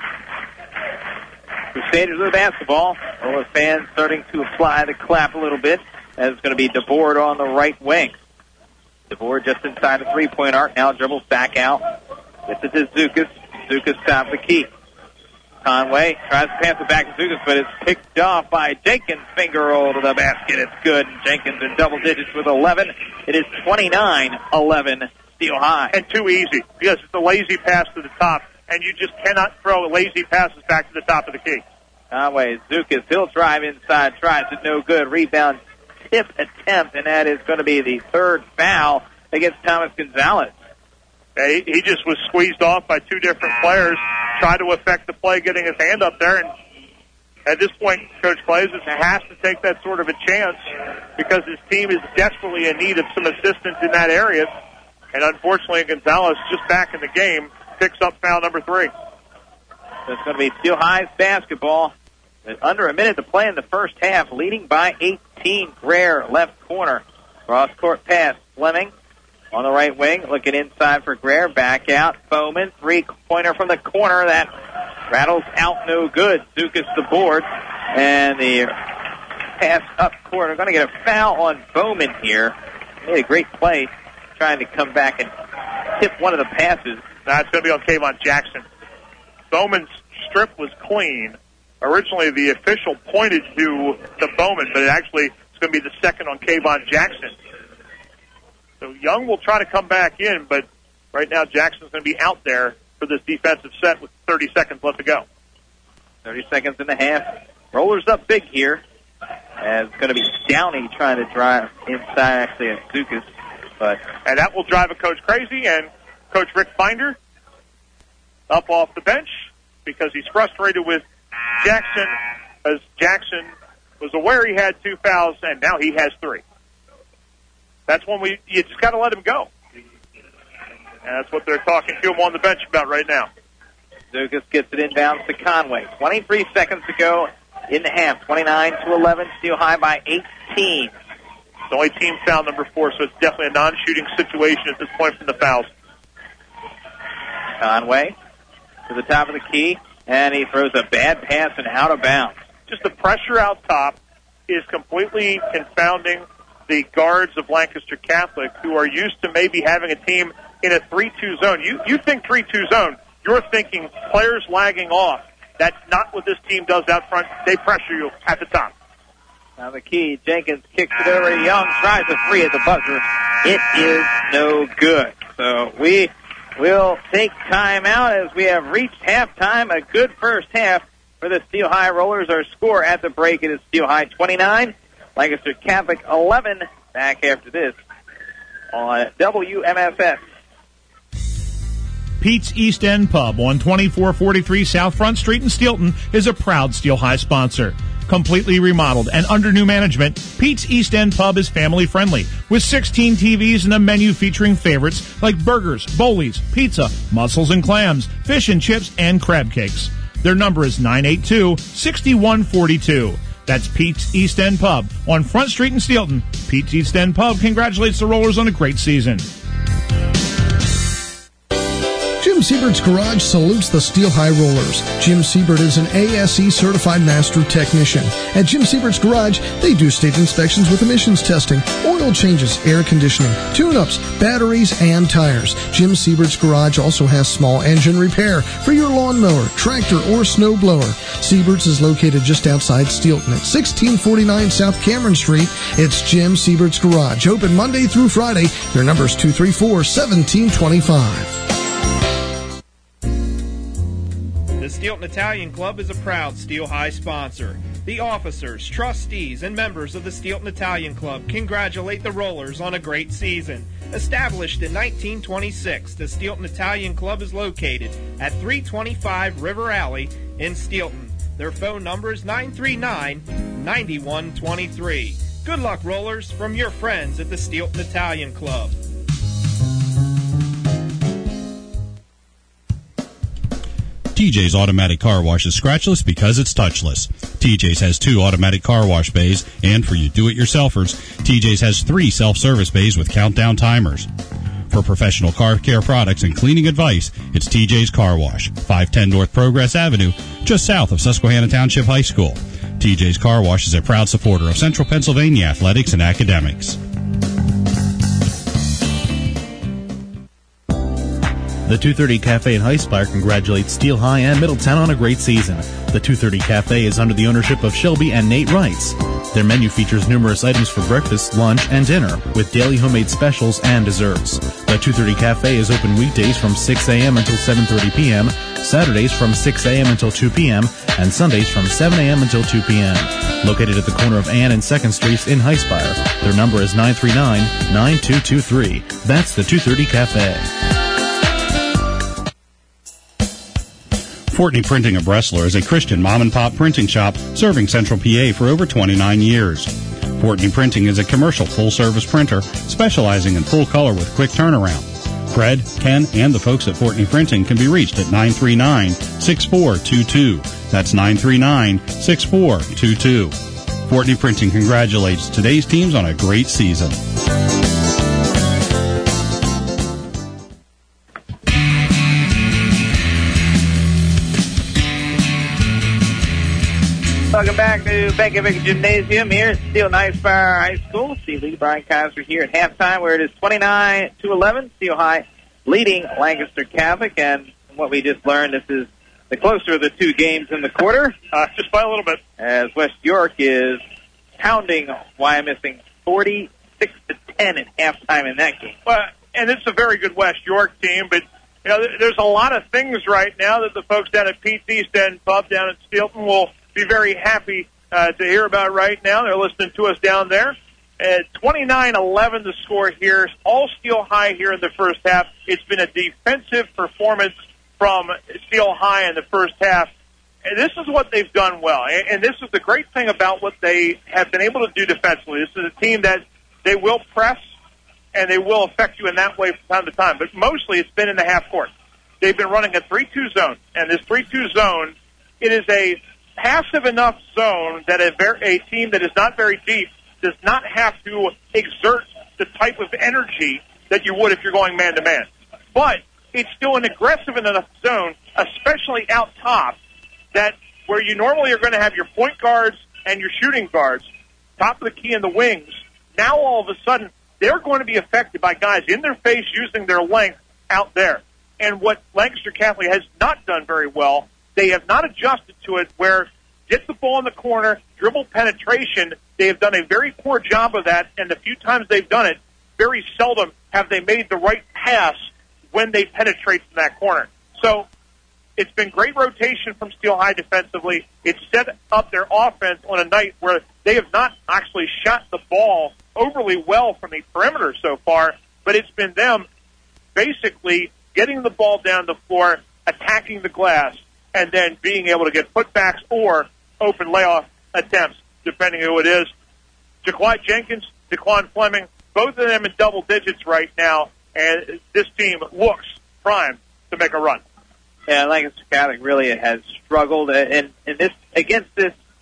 Crusaders with the basketball. Roller fans starting to apply the clap a little bit, as it's going to be DeBoard on the right wing. DeBoard just inside the three-point arc, now dribbles back out. Gets it to Zukas. Zukas top the key. Conway tries to pass it back to Zukas, but it's picked off by Jenkins. Finger roll to the basket. It's good. Jenkins in double digits with eleven. It is twenty-nine eleven Steel High. And too easy, because it's a lazy pass to the top, and you just cannot throw lazy passes back to the top of the key. Conway, Zukas, he'll drive inside, tries it, no good. Rebound, tip attempt, and that is going to be the third foul against Thomas Gonzalez. He, he just was squeezed off by two different players, tried to affect the play, getting his hand up there, and at this point, Coach Glazes has to take that sort of a chance because his team is desperately in need of some assistance in that area, and unfortunately, Gonzalez, just back in the game, picks up foul number three. So it's going to be Steel High's basketball. With under a minute to play in the first half, leading by eighteen. Greer, left corner. Cross-court pass. Fleming on the right wing, looking inside for Greer. Back out. Bowman, three-pointer from the corner. That rattles out no good. Zukas the board. And the pass up court. We're going to get a foul on Bowman here. Made a great play trying to come back and tip one of the passes. That's going to be on Kayvon Jackson. Bowman's strip was clean. Originally, the official pointed to, to Bowman, but it actually is going to be the second on Kayvon Jackson. So Young will try to come back in, but right now Jackson's going to be out there for this defensive set with thirty seconds left to go. thirty seconds and a half. Rollers up big here. And it's going to be Downey trying to drive inside, actually, at Zukas. But, and that will drive a coach crazy, and Coach Rick Binder up off the bench because he's frustrated with Jackson, as Jackson was aware he had two fouls, and now he has three. That's when we, you just got to let him go. And that's what they're talking to him on the bench about right now. Zukas gets it inbounds to Conway. twenty-three seconds to go in the half. twenty-nine to eleven, Steel High by eighteen. It's only team foul number four, so it's definitely a non-shooting situation at this point from the fouls. Conway to the top of the key, and he throws a bad pass and out of bounds. Just the pressure out top is completely confounding the guards of Lancaster Catholic, who are used to maybe having a team in a three two zone. You you think three two zone, you're thinking players lagging off. That's not what this team does out front. They pressure you at the top. Now the key, Jenkins kicks it over to Young, tries a three at the buzzer. It is no good. So we will take time out as we have reached halftime. A good first half for the Steel High Rollers. Our score at the break, it is Steel High twenty-nine, Lancaster Catholic eleven. Back after this on W M S S. Pete's East End Pub on twenty-four forty-three South Front Street in Steelton is a proud Steel High sponsor. Completely remodeled and under new management, Pete's East End Pub is family-friendly with sixteen T Vs and a menu featuring favorites like burgers, bowlies, pizza, mussels and clams, fish and chips, and crab cakes. Their number is nine eight two, six one four two. That's Pete's East End Pub on Front Street in Steelton. Pete's East End Pub congratulates the Rollers on a great season. Jim Siebert's Garage salutes the Steel High Rollers. Jim Siebert is an A S E certified master technician. At Jim Siebert's Garage, they do state inspections with emissions testing, oil changes, air conditioning, tune-ups, batteries, and tires. Jim Siebert's Garage also has small engine repair for your lawnmower, tractor, or snow blower. Siebert's is located just outside Steelton at sixteen forty-nine South Cameron Street. It's Jim Siebert's Garage, open Monday through Friday. Their number is two three four, one seven two five. The Steelton Italian Club is a proud Steel High sponsor. The officers, trustees, and members of the Steelton Italian Club congratulate the Rollers on a great season. Established in nineteen twenty-six, the Steelton Italian Club is located at three twenty-five River Alley in Steelton. Their phone number is nine three nine, nine one two three. Good luck, Rollers, from your friends at the Steelton Italian Club. T J's Automatic Car Wash is scratchless because it's touchless. T J's has two automatic car wash bays, and for you do-it-yourselfers, T J's has three self-service bays with countdown timers. For professional car care products and cleaning advice, it's T J's Car Wash, five ten North Progress Avenue, just south of Susquehanna Township High School. T J's Car Wash is a proud supporter of Central Pennsylvania athletics and academics. The two thirty Cafe in Highspire congratulates Steel High and Middletown on a great season. The two thirty Cafe is under the ownership of Shelby and Nate Wrights. Their menu features numerous items for breakfast, lunch, and dinner, with daily homemade specials and desserts. The two thirty Cafe is open weekdays from six a.m. until seven thirty p.m., Saturdays from six a.m. until two p.m., and Sundays from seven a.m. until two p.m. Located at the corner of Ann and second Streets in Highspire. Their number is nine three nine, nine two two three. That's the two thirty Cafe. Fortney Printing of Breslau is a Christian mom-and-pop printing shop serving Central P A for over twenty-nine years. Fortney Printing is a commercial full-service printer specializing in full color with quick turnaround. Fred, Ken, and the folks at Fortney Printing can be reached at nine three nine, six four two two. That's nine three nine, six four two two. Fortney Printing congratulates today's teams on a great season. Welcome back to Bankovic Gymnasium here at Steel Highspire High School. Steve Lee, Brian Kaiser here at halftime, where it is twenty-nine to eleven. Steel High leading Lancaster Catholic, and what we just learned, this is the closer of the two games in the quarter. Uh, just by a little bit. As West York is pounding Wyomissing forty-six to ten at halftime in that game. Well, and it's a very good West York team, but you know, there's a lot of things right now that the folks down at Pete's East End Pub down at Steelton will be very happy uh, to hear about right now. They're listening to us down there. At twenty-nine eleven the score here. All Steel High here in the first half. It's been a defensive performance from Steel High in the first half. And this is what they've done well. And, and this is the great thing about what they have been able to do defensively. This is a team that they will press, and they will affect you in that way from time to time. But mostly it's been in the half court. They've been running a three two zone. And this three two zone, it is a passive enough zone that a, ver- a team that is not very deep does not have to exert the type of energy that you would if you're going man-to-man. But it's still an aggressive enough zone, especially out top, that where you normally are going to have your point guards and your shooting guards, top of the key in the wings, now all of a sudden they're going to be affected by guys in their face using their length out there. And what Lancaster Catholic has not done very well, they have not adjusted to it where get the ball in the corner, dribble penetration. They have done a very poor job of that, and the few times they've done it, very seldom have they made the right pass when they penetrate from that corner. So it's been great rotation from Steel High defensively. It's set up their offense on a night where they have not actually shot the ball overly well from the perimeter so far, but it's been them basically getting the ball down the floor, attacking the glass, and then being able to get putbacks or open layoff attempts, depending who it is. Jaquan Jenkins, Daquan Fleming, both of them in double digits right now, and this team looks primed to make a run. Yeah, Lancaster Catholic really has struggled, and, and this against this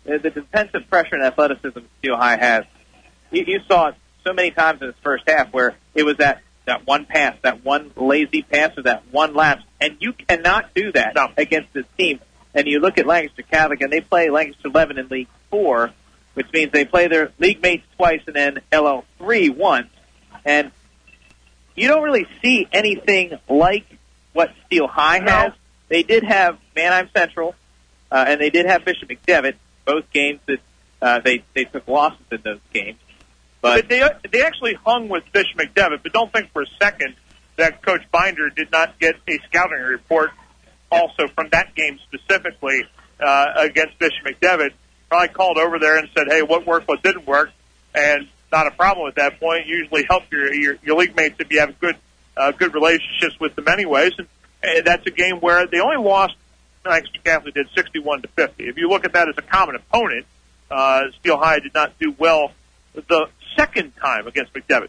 the, the defensive pressure and athleticism Steel High has. You, you saw it so many times in this first half where it was that, that one pass, that one lazy pass, or that one lapse, and you cannot do that no. against this team. And you look at Lancaster Catholic, and they play Lancaster eleven in League four, which means they play their league mates twice and then L L three once. And you don't really see anything like what Steel High has. No. They did have Manheim Central, uh, and they did have Bishop McDevitt, both games that uh, they, they took losses in those games. But they they actually hung with Bishop McDevitt, but don't think for a second that Coach Binder did not get a scouting report also from that game specifically uh, against Bishop McDevitt. Probably called over there and said, hey, what worked, what didn't work, and not a problem at that point. Usually help your your, your league mates if you have good uh, good relationships with them anyways. And uh, that's a game where they only lost, Lancaster Catholic did sixty-one to fifty. If you look at that as a common opponent, uh, Steel High did not do well the second time against McDevitt.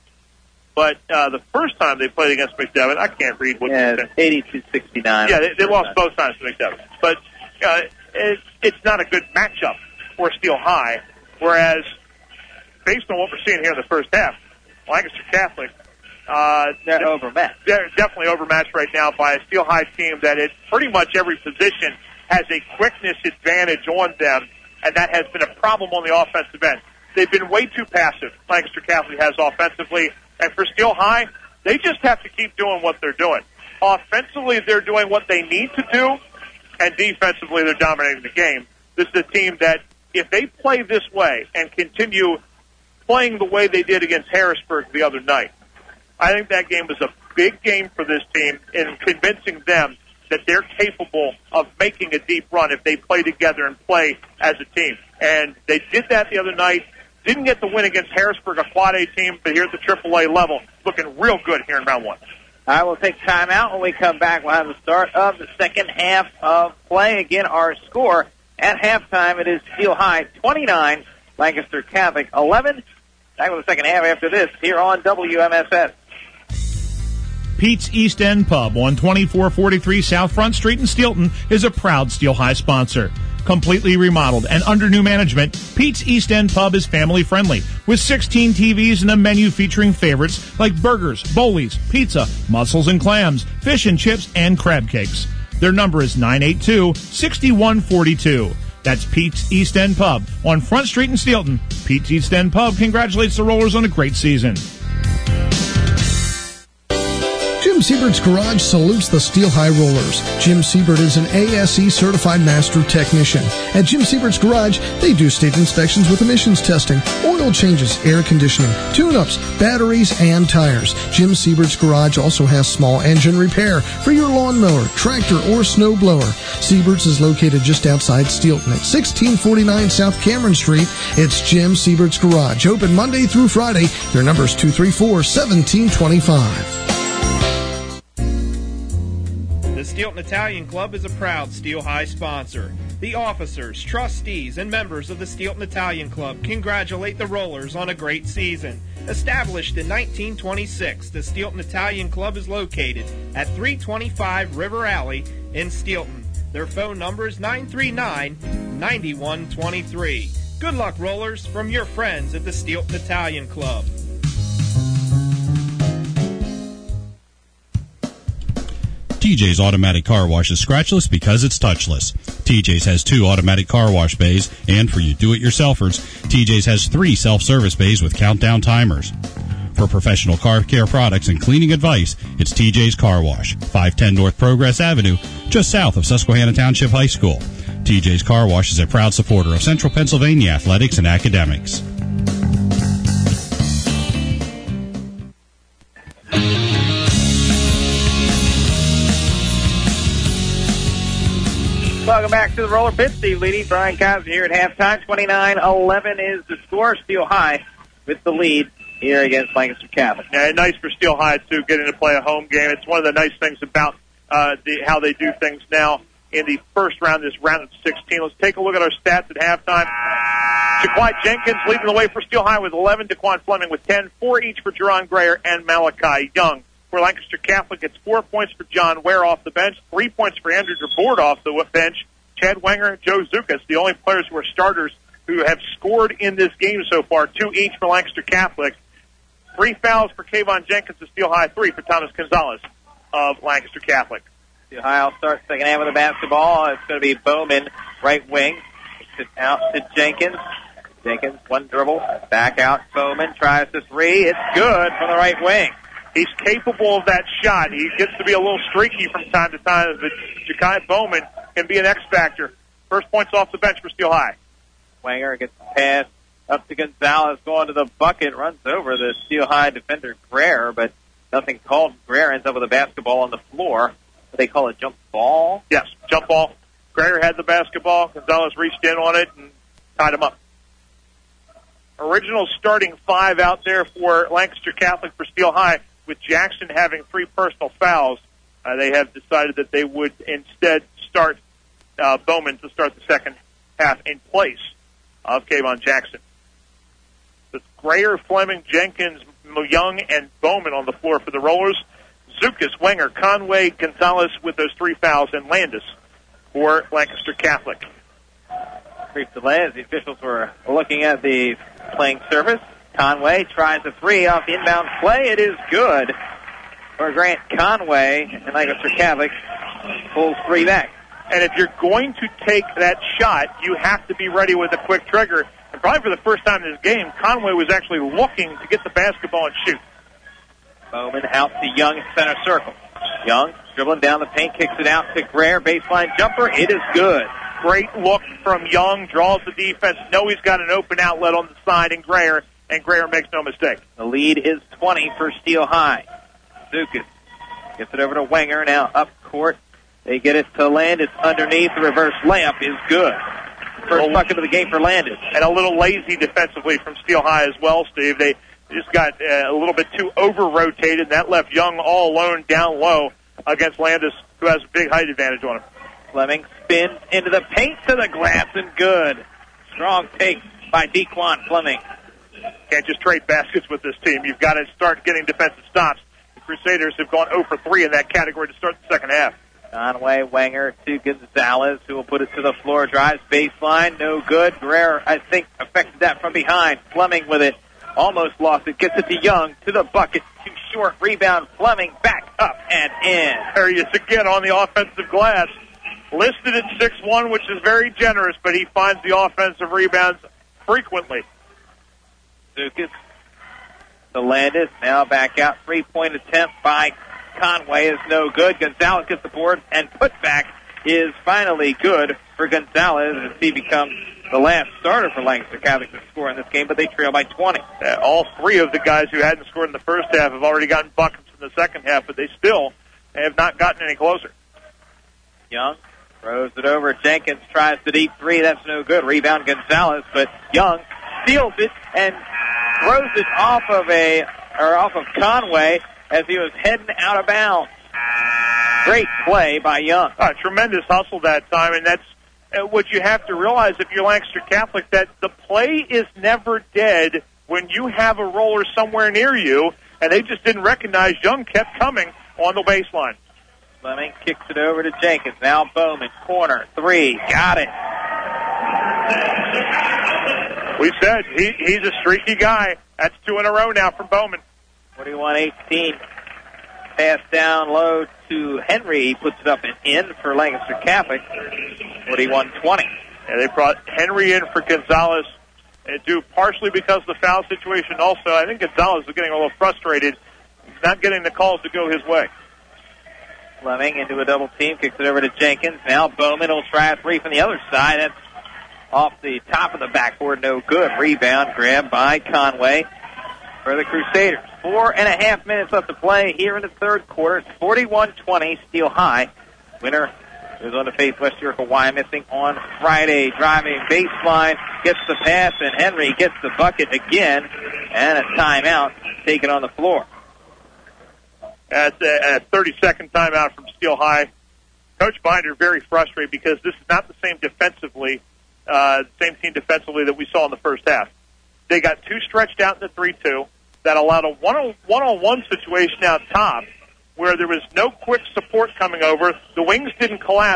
But uh, the first time they played against McDevitt, I can't read what yeah, they said. eighty-two sixty-nine. Yeah, they, they lost both times to McDevitt. But uh, it, it's not a good matchup for Steel High, whereas based on what we're seeing here in the first half, Lancaster Catholic, uh, they're overmatched. They're definitely overmatched right now by a Steel High team that at pretty much every position has a quickness advantage on them, and that has been a problem on the offensive end. They've been way too passive, Lancaster Catholic has offensively, and for Steel High, they just have to keep doing what they're doing. Offensively, they're doing what they need to do, and defensively, they're dominating the game. This is a team that, if they play this way and continue playing the way they did against Harrisburg the other night, I think that game was a big game for this team in convincing them that they're capable of making a deep run if they play together and play as a team. And they did that the other night. Didn't get the win against Harrisburg, a Quad A team, but here at the triple A level, looking real good here in round one. I will take time out. When we come back, we'll have the start of the second half of play. Again, our score at halftime, it is Steel High twenty-nine, Lancaster Catholic eleven. Back with the second half after this here on W M S S. Pete's East End Pub on twenty-four forty-three South Front Street in Steelton is a proud Steel High sponsor. Completely remodeled and under new management, Pete's East End Pub is family friendly with sixteen T Vs and a menu featuring favorites like burgers, bowlies, pizza, mussels and clams, fish and chips, and crab cakes. Their number is nine eight two, six one four two. That's Pete's East End Pub on Front Street in Steelton. Pete's East End Pub congratulates the Rollers on a great season. Jim Siebert's Garage salutes the Steel High Rollers. Jim Siebert is an A S E certified master technician. At Jim Siebert's Garage, they do state inspections with emissions testing, oil changes, air conditioning, tune-ups, batteries, and tires. Jim Siebert's Garage also has small engine repair for your lawnmower, tractor, or snow blower. Siebert's is located just outside Steelton at sixteen forty-nine South Cameron Street. It's Jim Siebert's Garage, open Monday through Friday. Their number is two three four, one seven two five. The Steelton Italian Club is a proud Steel High sponsor. The officers, trustees, and members of the Steelton Italian Club congratulate the Rollers on a great season. Established in nineteen twenty-six, the Steelton Italian Club is located at three twenty-five River Alley in Steelton. Their phone number is nine three nine, nine one two three. Good luck, Rollers, from your friends at the Steelton Italian Club. T J's Automatic Car Wash is scratchless because it's touchless. T J's has two automatic car wash bays, and for you do-it-yourselfers, T J's has three self-service bays with countdown timers. For professional car care products and cleaning advice, it's T J's Car Wash, five ten North Progress Avenue, just south of Susquehanna Township High School. T J's Car Wash is a proud supporter of Central Pennsylvania athletics and academics. Welcome back to the Roller Pit. Steve leading. Brian Cobbs here at halftime. twenty-nine eleven is the score. Steel High with the lead here against Lancaster Catholic. Yeah, nice for Steel High, too, getting to play a home game. It's one of the nice things about uh, the, how they do things now in the first round, this round of sixteen. Let's take a look at our stats at halftime. Jaquan Jenkins leading the way for Steel High with eleven. Daquan Fleming with ten. Four each for Jerron Grayer and Malachi Young. For Lancaster Catholic, it's four points for John Ware off the bench, three points for Andrew DeBoard off the bench, Chad Wenger, Joe Zukas, the only players who are starters who have scored in this game so far, two each for Lancaster Catholic. Three fouls for Kayvon Jenkins of Steel High, three for Thomas Gonzalez of Lancaster Catholic. Steel High will start second half with the basketball. It's going to be Bowman, right wing. It's out to Jenkins. Jenkins, one dribble, back out. Bowman tries the three. It's good from the right wing. He's capable of that shot. He gets to be a little streaky from time to time, but Ja'Kai Bowman can be an X factor. First points off the bench for Steel High. Wenger gets the pass up to Gonzalez, going to the bucket, runs over the Steel High defender Greer, but nothing called. Greer ends up with a basketball on the floor. What they call a jump ball? Yes, jump ball. Greer had the basketball. Gonzalez reached in on it and tied him up. Original starting five out there for Lancaster Catholic for Steel High, with Jackson having three personal fouls. Uh, they have decided that they would instead start uh, Bowman to start the second half in place of Kayvon Jackson. With Greer, Fleming, Jenkins, Young, and Bowman on the floor for the Rollers. Zukas, Wenger, Conway, Gonzalez with those three fouls, and Landis for Lancaster Catholic. Brief delay as the officials were looking at the playing surface. Conway tries a three off the inbound play. It is good for Grant Conway, and Lancaster Catholic pulls three back. And if you're going to take that shot, you have to be ready with a quick trigger. And probably for the first time in this game, Conway was actually looking to get the basketball and shoot. Bowman out to Young, center circle. Young dribbling down the paint, kicks it out to Greer, baseline jumper. It is good. Great look from Young, draws the defense. Know he's got an open outlet on the side in Greer, and Greer makes no mistake. The lead is twenty for Steel High. Zukas gets it over to Wenger, now up court. They get it to Landis underneath. The reverse layup is good. First bucket of the game for Landis. And a little lazy defensively from Steel High as well, Steve. They just got uh, a little bit too over-rotated, and that left Young all alone down low against Landis, who has a big height advantage on him. Fleming spins into the paint to the glass, and good. Strong take by Dequan Fleming. Can't just trade baskets with this team. You've got to start getting defensive stops. The Crusaders have gone zero for three in that category to start the second half. Conway, Wenger to Gonzalez, who will put it to the floor, drives baseline, no good. Guerrero, I think, affected that from behind. Fleming with it, almost lost it, gets it to Young, to the bucket, too short, rebound, Fleming, back up and in. There he is again on the offensive glass. Listed at six one, which is very generous, but he finds the offensive rebounds frequently. Zukas to Landis, now back out, three-point attempt by Conway is no good. Gonzalez gets the board, and putback is finally good for Gonzalez as he becomes the last starter for Lancaster Catholic to score in this game, but they trail by twenty. Uh, all three of the guys who hadn't scored in the first half have already gotten buckets in the second half, but they still have not gotten any closer. Young throws it over. Jenkins tries the deep three. That's no good. Rebound Gonzalez, but Young steals it and throws it off of a or off of Conway as he was heading out of bounds. Great play by Young. Uh, tremendous hustle that time, and that's uh, what you have to realize if you're Lancaster Catholic, that the play is never dead when you have a roller somewhere near you, and they just didn't recognize Young kept coming on the baseline. Fleming kicks it over to Jenkins. Now Bowman, corner, three, got it. We said he, he's a streaky guy. That's two in a row now from Bowman. forty-one eighteen. Pass down low to Henry. He puts it up and in for Lancaster Catholic. forty-one twenty. And they brought Henry in for Gonzalez, and due partially because of the foul situation also. I think Gonzalez is getting a little frustrated, not getting the calls to go his way. Fleming into a double team, kicks it over to Jenkins. Now Bowman will try a three from the other side. That's off the top of the backboard, no good. Rebound grabbed by Conway for the Crusaders. Four and a half minutes left to play here in the third quarter. It's forty-one twenty, Steel High. Winner is on to face West Jericho Wyomissing on Friday. Driving baseline, gets the pass, and Henry gets the bucket again, and a timeout taken on the floor. That's a thirty-second timeout from Steel High. Coach Binder very frustrated because this is not the same defensively, uh, the same team defensively that we saw in the first half. They got too stretched out in the three two. That allowed a one-on-one situation out top where there was no quick support coming over. The wings didn't collapse,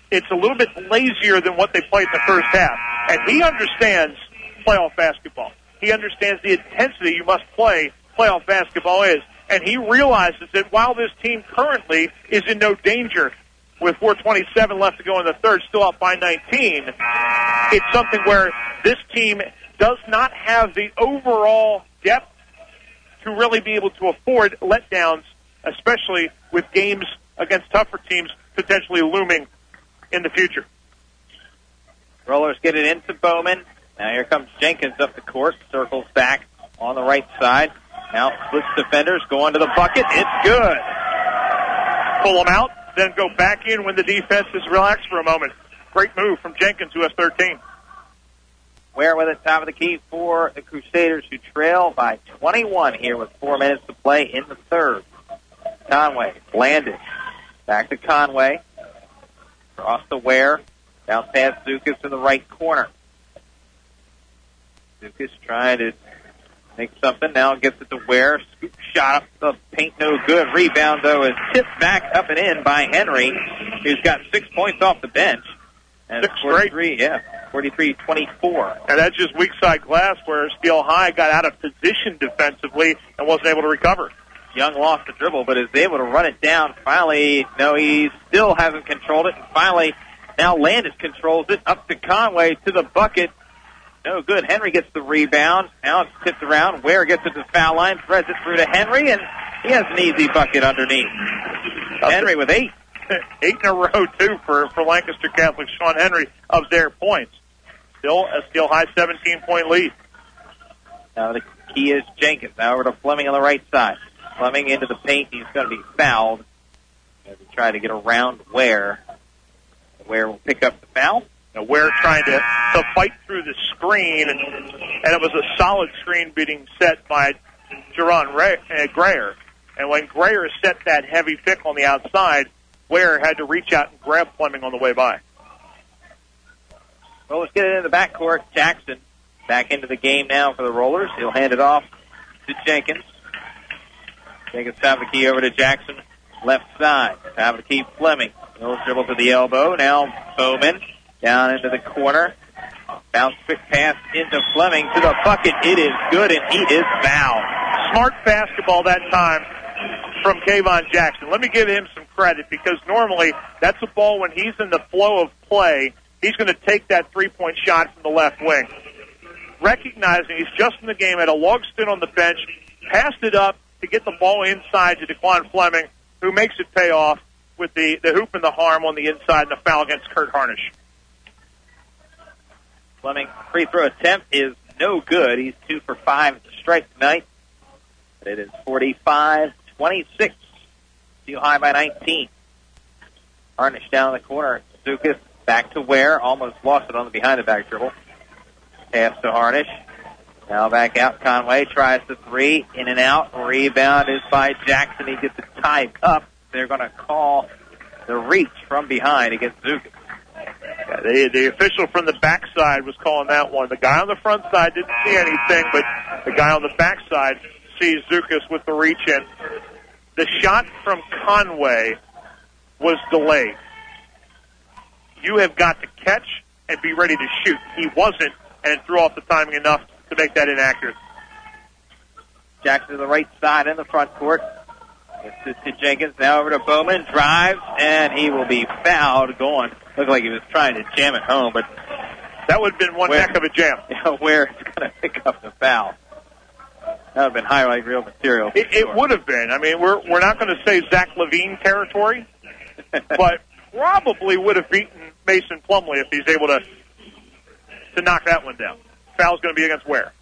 it's a little bit lazier than what they played in the first half. And he understands playoff basketball. He understands the intensity you must play playoff basketball is. And he realizes that while this team currently is in no danger with four twenty-seven left to go in the third, still up by nineteen, it's something where this team does not have the overall depth to really be able to afford letdowns, especially with games against tougher teams potentially looming in the future. Rollers get it into Bowman. Now here comes Jenkins up the court, circles back on the right side. Now splits defenders, going to the bucket. It's good. Pull them out, then go back in when the defense is relaxed for a moment. Great move from Jenkins, who has thirteen. Ware with it, top of the key for the Crusaders, who trail by twenty-one here with four minutes to play in the third. Conway landed. Back to Conway. Across the Ware. Down past Zukas in the right corner. Zukas trying to make something. Now gets it to Ware. Scoop shot up the paint, no good. Rebound, though, is tipped back up and in by Henry, who's got six points off the bench. And six straight. Yeah, forty-three twenty-four. And that's just weak side glass where Steel High got out of position defensively and wasn't able to recover. Young lost the dribble, but is able to run it down. Finally, no, he still hasn't controlled it. And finally, now Landis controls it up to Conway to the bucket. No good. Henry gets the rebound. Now it's tipped around. Ware gets it to the foul line, threads it through to Henry, and he has an easy bucket underneath. Henry with eight. Eight in a row, too, for, for Lancaster Catholic. Sean Henry of their points. Still a Steel High seventeen-point lead. Now the key is Jenkins. Now over to Fleming on the right side. Fleming into the paint. He's going to be fouled as he tries to get around Ware. Ware will pick up the foul. Now Ware trying to, to fight through the screen, and, and it was a solid screen being set by Jerron Ray, uh, Grayer. And when Grayer set that heavy pick on the outside, Ware had to reach out and grab Fleming on the way by. Well, let's get it in the backcourt. Jackson back into the game now for the Rollers. He'll hand it off to Jenkins. Jenkins have the key over to Jackson, left side. Have the key Fleming. He'll dribble to the elbow. Now Bowman down into the corner. Bounce quick pass into Fleming to the bucket. It is good, and he is fouled. Smart basketball that time from Kayvon Jackson. Let me give him some credit, because normally that's a ball when he's in the flow of play, he's going to take that three-point shot from the left wing. Recognizing he's just in the game, had a long stint on the bench, passed it up to get the ball inside to Daquan Fleming, who makes it pay off with the, the hoop and the harm on the inside and the foul against Kurt Harnish. Fleming free throw attempt is no good. He's two for five at the strike tonight. But it is forty-five twenty-six. Steel High by nineteen. Harnish down in the corner. Zukas back to Ware. Almost lost it on the behind-the-back dribble. Pass to Harnish. Now back out. Conway tries the three. In and out. Rebound is by Jackson. He gets it tied up. They're going to call the reach from behind against Zukas. Yeah, the, the official from the backside was calling that one. The guy on the front side didn't see anything, but the guy on the backside sees Zukas with the reach in. The shot from Conway was delayed. You have got to catch and be ready to shoot. He wasn't, and threw off the timing enough to make that inaccurate. Jackson to the right side in the front court. It's to Jenkins, now over to Bowman, drives, and he will be fouled going. Looked like he was trying to jam it home, but that would have been one where, heck of a jam. You know, where it's going to pick up the foul. That would have been highlight reel material. It, sure. it would have been. I mean, we're we're not going to say Zach Levine territory, but probably would have beaten Mason Plumlee if he's able to to knock that one down. Foul's going to be against Ware.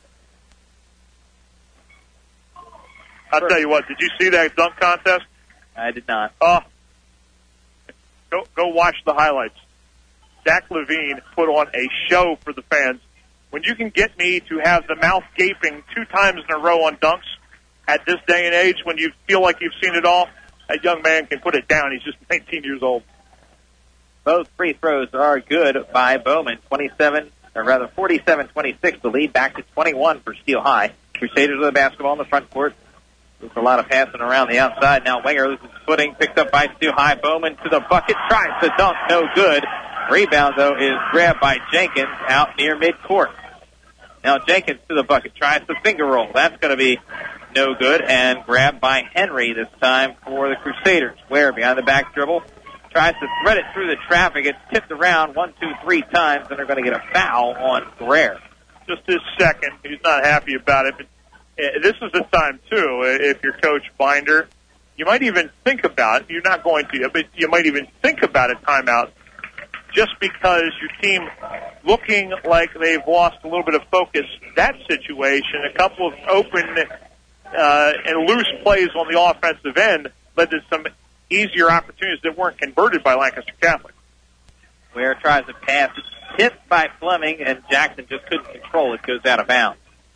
I'll tell you what, did you see that dunk contest? I did not. Oh, go go watch the highlights. Zach Levine put on a show for the fans. When you can get me to have the mouth gaping two times in a row on dunks at this day and age, when you feel like you've seen it all, that young man can put it down. He's just nineteen years old. Both free throws are good by Bowman. twenty-seven, or rather forty-seven twenty-six, the lead back to twenty-one for Steel High. Crusaders with the basketball in the front court. There's a lot of passing around the outside. Now Wenger loses footing, picked up by Steel High. Bowman to the bucket, tries to dunk, no good. Rebound, though, is grabbed by Jenkins out near midcourt. Now Jenkins to the bucket, tries to finger roll. That's going to be no good, and grabbed by Henry this time for the Crusaders. Ware behind the back dribble, tries to thread it through the traffic. It's tipped around one, two, three times, and they're going to get a foul on Greer. Just his second. He's not happy about it, but uh, this is the time, too, uh, if you're Coach Binder. You might even think about it. You're not going to, but you might even think about a timeout just because your team looking like they've lost a little bit of focus. That situation, a couple of open uh, and loose plays on the offensive end led to some easier opportunities that weren't converted by Lancaster Catholic. Ware tries to pass. It's tipped by Fleming, and Jackson just couldn't control it. Goes out of bounds.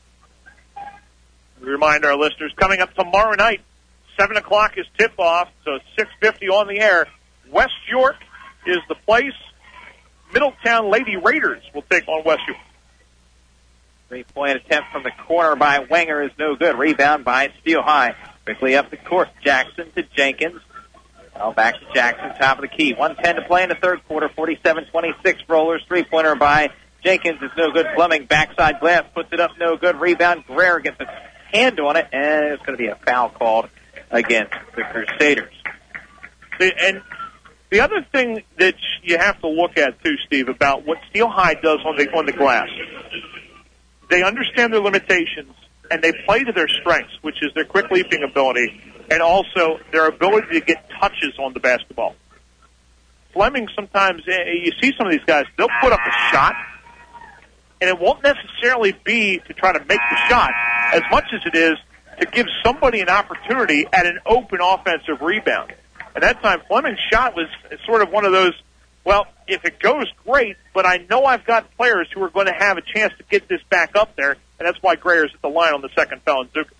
We remind our listeners, coming up tomorrow night, seven o'clock is tip-off, so six fifty on the air. West York is the place. Middletown Lady Raiders will take on West York. Three-point attempt from the corner by Wenger is no good. Rebound by Steel High. Quickly up the court. Jackson to Jenkins. Now back to Jackson, top of the key. one ten to play in the third quarter. forty-seven twenty-six Rollers. Three-pointer by Jenkins is no good. Fleming, backside glass, puts it up, no good. Rebound. Greer gets a hand on it, and it's going to be a foul called against the Crusaders. And the other thing that you have to look at, too, Steve, about what Steel High does on the on the glass, they understand their limitations, and they play to their strengths, which is their quick leaping ability, and also their ability to get touches on the basketball. Fleming sometimes, you see some of these guys, they'll put up a shot, and it won't necessarily be to try to make the shot as much as it is to give somebody an opportunity at an open offensive rebound. And that time, Fleming's shot was sort of one of those, well, if it goes, great, but I know I've got players who are going to have a chance to get this back up there, and that's why Grayer's at the line on the second foul on Zukas.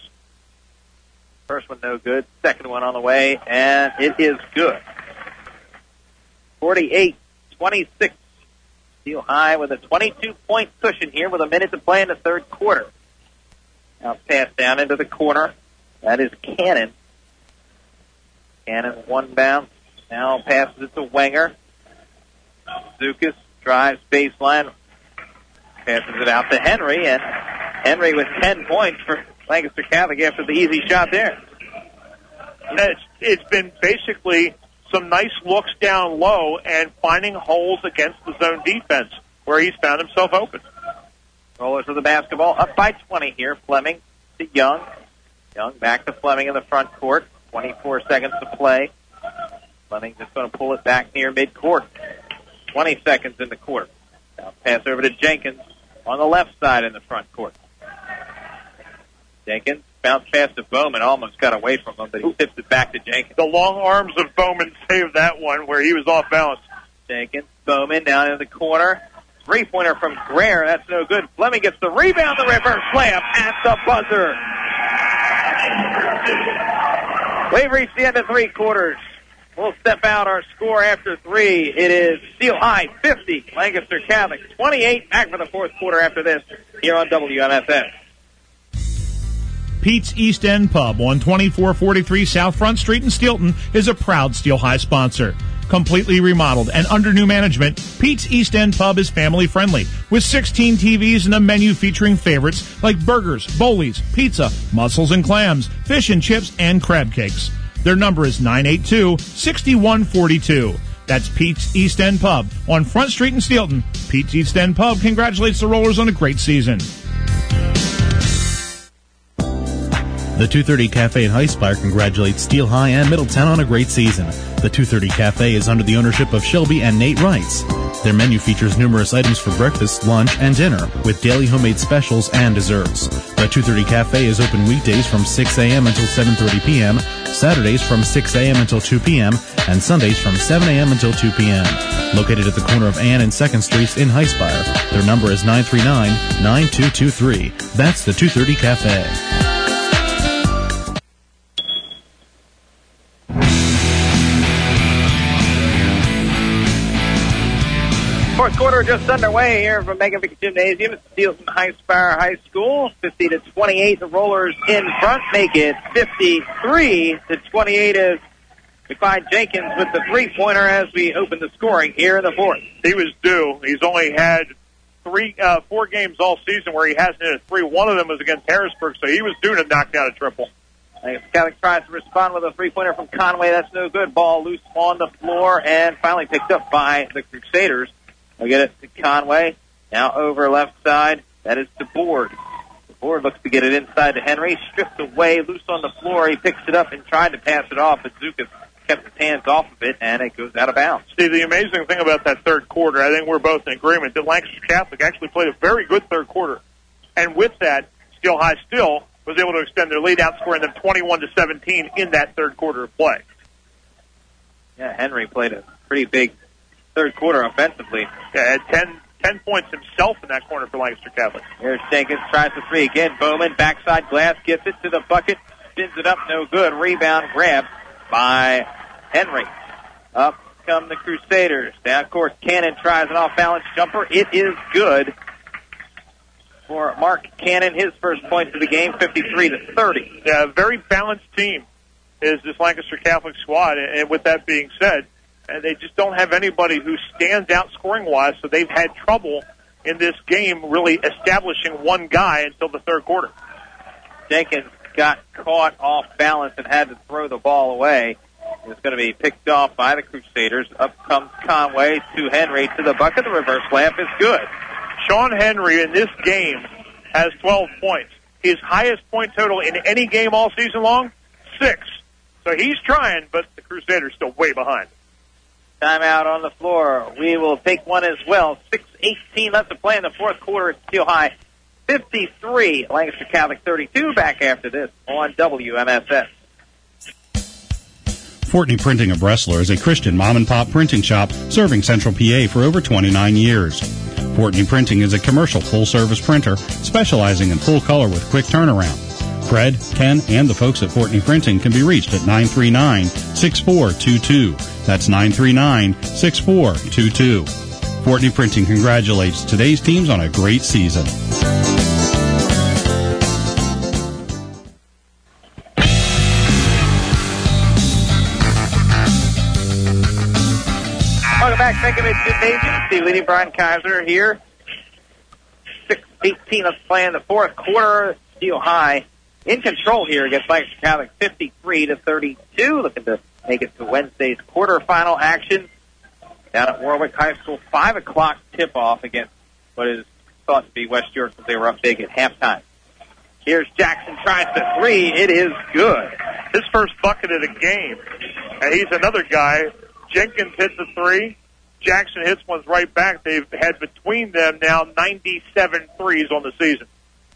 First one no good, second one on the way, and it is good. forty-eight twenty-six. Steel High with a twenty-two point cushion here with a minute to play in the third quarter. Now pass down into the corner. That is Cannon. Cannon one bounce. Now passes it to Wenger. Zukas drives baseline. Passes it out to Henry, and Henry with ten points for Lancaster Catholic after the easy shot there. It's, it's been basically some nice looks down low and finding holes against the zone defense where he's found himself open. Rollers with the basketball up by twenty here. Fleming to Young. Young back to Fleming in the front court. twenty-four seconds to play. Fleming just going to pull it back near midcourt. twenty seconds in the quarter. Now pass over to Jenkins on the left side in the front court. Jenkins bounced past to Bowman, almost got away from him, but he tips it back to Jenkins. The long arms of Bowman saved that one where he was off balance. Jenkins, Bowman down in the corner. Three-pointer from Greer, that's no good. Fleming gets the rebound, the reverse layup at the buzzer. We've reached the end of three quarters. We'll step out our score after three. It is Steel High fifty, Lancaster Catholic twenty-eight. Back for the fourth quarter after this here on W M S S. Pete's East End Pub on twenty-four forty-three South Front Street in Steelton is a proud Steel High sponsor. Completely remodeled and under new management, Pete's East End Pub is family friendly with sixteen T Vs and a menu featuring favorites like burgers, bowlies, pizza, mussels and clams, fish and chips, and crab cakes. Their number is nine eight two, six one four two. That's Pete's East End Pub on Front Street in Steelton. Pete's East End Pub congratulates the Rollers on a great season. The two thirty Cafe in Highspire congratulates Steel High and Middletown on a great season. The two thirty Cafe is under the ownership of Shelby and Nate Wrights. Their menu features numerous items for breakfast, lunch, and dinner, with daily homemade specials and desserts. The two thirty Cafe is open weekdays from six a.m. until seven thirty p.m., Saturdays from six a.m. until two p.m., and Sundays from seven a.m. until two p.m. Located at the corner of Ann and second Streets in Highspire. Their number is nine three nine, nine two two three. That's the two thirty Cafe. Fourth quarter just underway here from Megan Vick Gymnasium at Steelton High Spire High School. fifty to twenty-eight, the Rollers in front make it fifty-three to twenty-eight as we find Jenkins with the three-pointer as we open the scoring here in the fourth. He was due. He's only had three, uh, four games all season where he hasn't hit a three. One of them was against Harrisburg, so he was due to knock down a triple. Catholic tries to respond with a three-pointer from Conway. That's no good. Ball loose on the floor and finally picked up by the Crusaders. They'll get it to Conway. Now over left side. That is DeBoard. DeBoard looks to get it inside to Henry. Stripped away, loose on the floor. He picks it up and tried to pass it off, but Zukas kept his hands off of it, and it goes out of bounds. See, the amazing thing about that third quarter, I think we're both in agreement, that Lancaster Catholic actually played a very good third quarter. And with that, Steel High still was able to extend their lead, outscoring them twenty-one to seventeen in that third quarter of play. Yeah, Henry played a pretty big third quarter offensively. Yeah, had ten, ten points himself in that corner for Lancaster Catholic. Here's Jenkins, tries the three again. Bowman, backside glass, gets it to the bucket, spins it up, no good. Rebound grab by Henry. Up come the Crusaders. Down court, Cannon tries an off-balance jumper. It is good for Mark Cannon. His first points of the game, fifty-three to thirty. Yeah, a very balanced team is this Lancaster Catholic squad. And with that being said, they just don't have anybody who stands out scoring-wise, so they've had trouble in this game really establishing one guy until the third quarter. Jenkins got caught off balance and had to throw the ball away. It's going to be picked off by the Crusaders. Up comes Conway to Henry to the bucket. The reverse layup is good. Sean Henry in this game has twelve points. His highest point total in any game all season long, six. So he's trying, but the Crusaders still way behind. Timeout on the floor. We will take one as well. six eighteen left to play in the fourth quarter at Steel High. fifty-three, Lancaster Catholic thirty-two. Back after this on W M S S. Fortney Printing of Breslau is a Christian mom-and-pop printing shop serving Central P A for over twenty-nine years. Fortney Printing is a commercial full-service printer specializing in full color with quick turnaround. Fred, Ken, and the folks at Fortney Printing can be reached at nine three nine, six four two two. That's nine three nine, six four two two. Fortney Printing congratulates today's teams on a great season. Welcome back, Mekovich Gymnasium. Steve Leedy, Brian Kaiser here. six eighteen, let's play in the fourth quarter. Steel High in control here against Lancaster Catholic, fifty-three to thirty-two. Looking to make it to Wednesday's quarterfinal action down at Warwick High School. Five o'clock tip-off against what is thought to be West York, since they were up big at halftime. Here's Jackson, tries the three. It is good. His first bucket of the game. And he's another guy. Jenkins hits a three. Jackson hits one right back. They've had between them now ninety-seven threes on the season.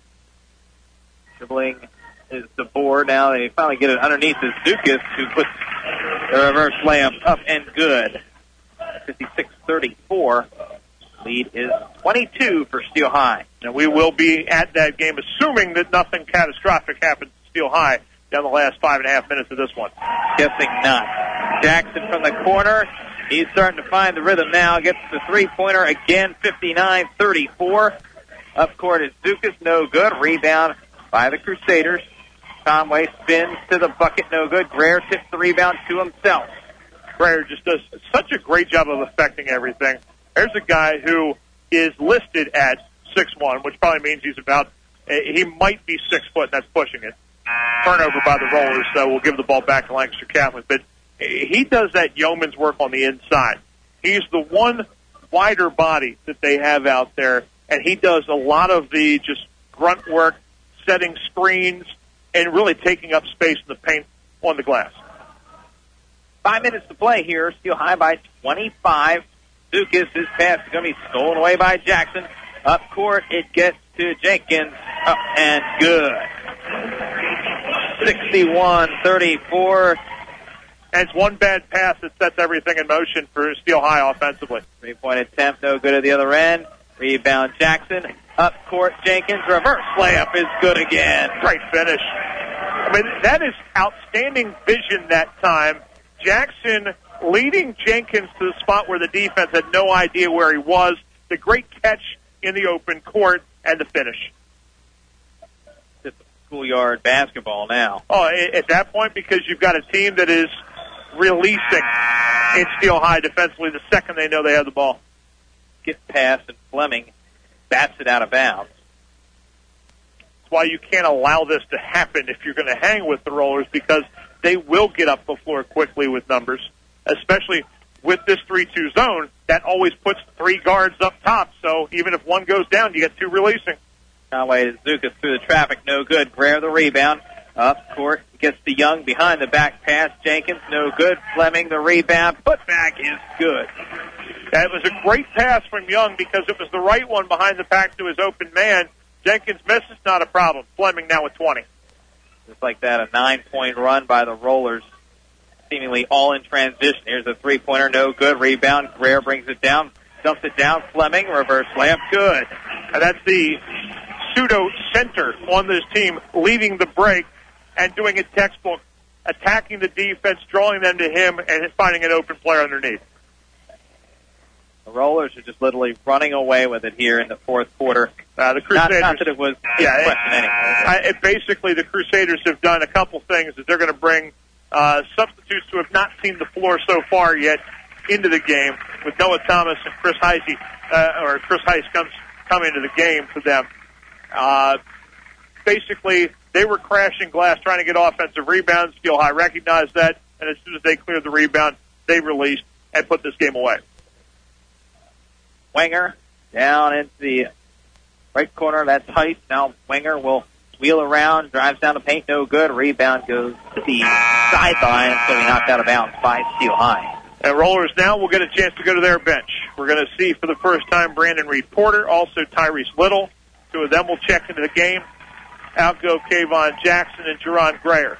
Dribbling is the board. Now they finally get it underneath is Dukas, who puts the reverse layup up and good. fifty-six thirty-four. Lead is twenty-two for Steel High. And we will be at that game, assuming that nothing catastrophic happens to Steel High down the last five and a half minutes of this one. Guessing not. Jackson from the corner. He's starting to find the rhythm now. Gets the three-pointer again, fifty-nine thirty-four. Up court is Dukas, no good. Rebound by the Crusaders. Conway spins to the bucket, no good. Greer tips the rebound to himself. Greer just does such a great job of affecting everything. There's a guy who is listed at six one, which probably means he's about, he might be six foot, and that's pushing it. Turnover by the Rollers, so we'll give the ball back to Lancaster Catholic. But he does that yeoman's work on the inside. He's the one wider body that they have out there, and he does a lot of the just grunt work, setting screens, and really taking up space in the paint on the glass. Five minutes to play here. Steel High by twenty-five. Dukas, his pass is going to be stolen away by Jackson. Up court, it gets to Jenkins. Up and good. sixty-one thirty-four. And it's one bad pass that sets everything in motion for Steel High offensively. Three-point attempt, no good at the other end. Rebound Jackson. Up court, Jenkins. Reverse layup is good again. Great finish. I mean, that is outstanding vision that time. Jackson leading Jenkins to the spot where the defense had no idea where he was, the great catch in the open court, and the finish. It's schoolyard basketball now. Oh, at that point, because you've got a team that is releasing in Steel High defensively the second they know they have the ball. Get past, and Fleming bats it out of bounds. That's why you can't allow this to happen if you're going to hang with the Rollers, because they will get up the floor quickly with numbers, especially with this three two zone. That always puts three guards up top, so even if one goes down, you get two releasing. Conway to Zukas through the traffic, no good. Greer the rebound. Up court, gets to Young behind the back pass. Jenkins, no good. Fleming the rebound. Putback is good. That was a great pass from Young because it was the right one behind the back to his open man. Jenkins misses, not a problem. Fleming now with twenty. Just like that, a nine-point run by the Rollers, seemingly all in transition. Here's a three-pointer, no good. Rebound, Greer brings it down, dumps it down. Fleming, reverse layup, good. And that's the pseudo center on this team, leading the break and doing a textbook, attacking the defense, drawing them to him, and finding an open player underneath. The Rollers are just literally running away with it here in the fourth quarter. Uh, the Crusaders, not, not that it was yeah, a question it, anyway. I, it basically, the Crusaders have done a couple things that they're going to bring uh, substitutes who have not seen the floor so far yet into the game, with Noah Thomas and Chris Heise, uh, or Chris Heise comes come into the game for them. Uh, basically, they were crashing glass trying to get offensive rebounds. Steel High recognized that, and as soon as they cleared the rebound, they released and put this game away. Wenger down into the right corner. That's Heist. Now Wenger will wheel around, drives down the paint, no good. Rebound goes to the sideline, so he knocked out of bounds by Steel High. And Rollers now will get a chance to go to their bench. We're going to see for the first time Brandon Reed Porter, also Tyrese Little. Two of them will check into the game. Out go Kayvon Jackson and Jerron Greer.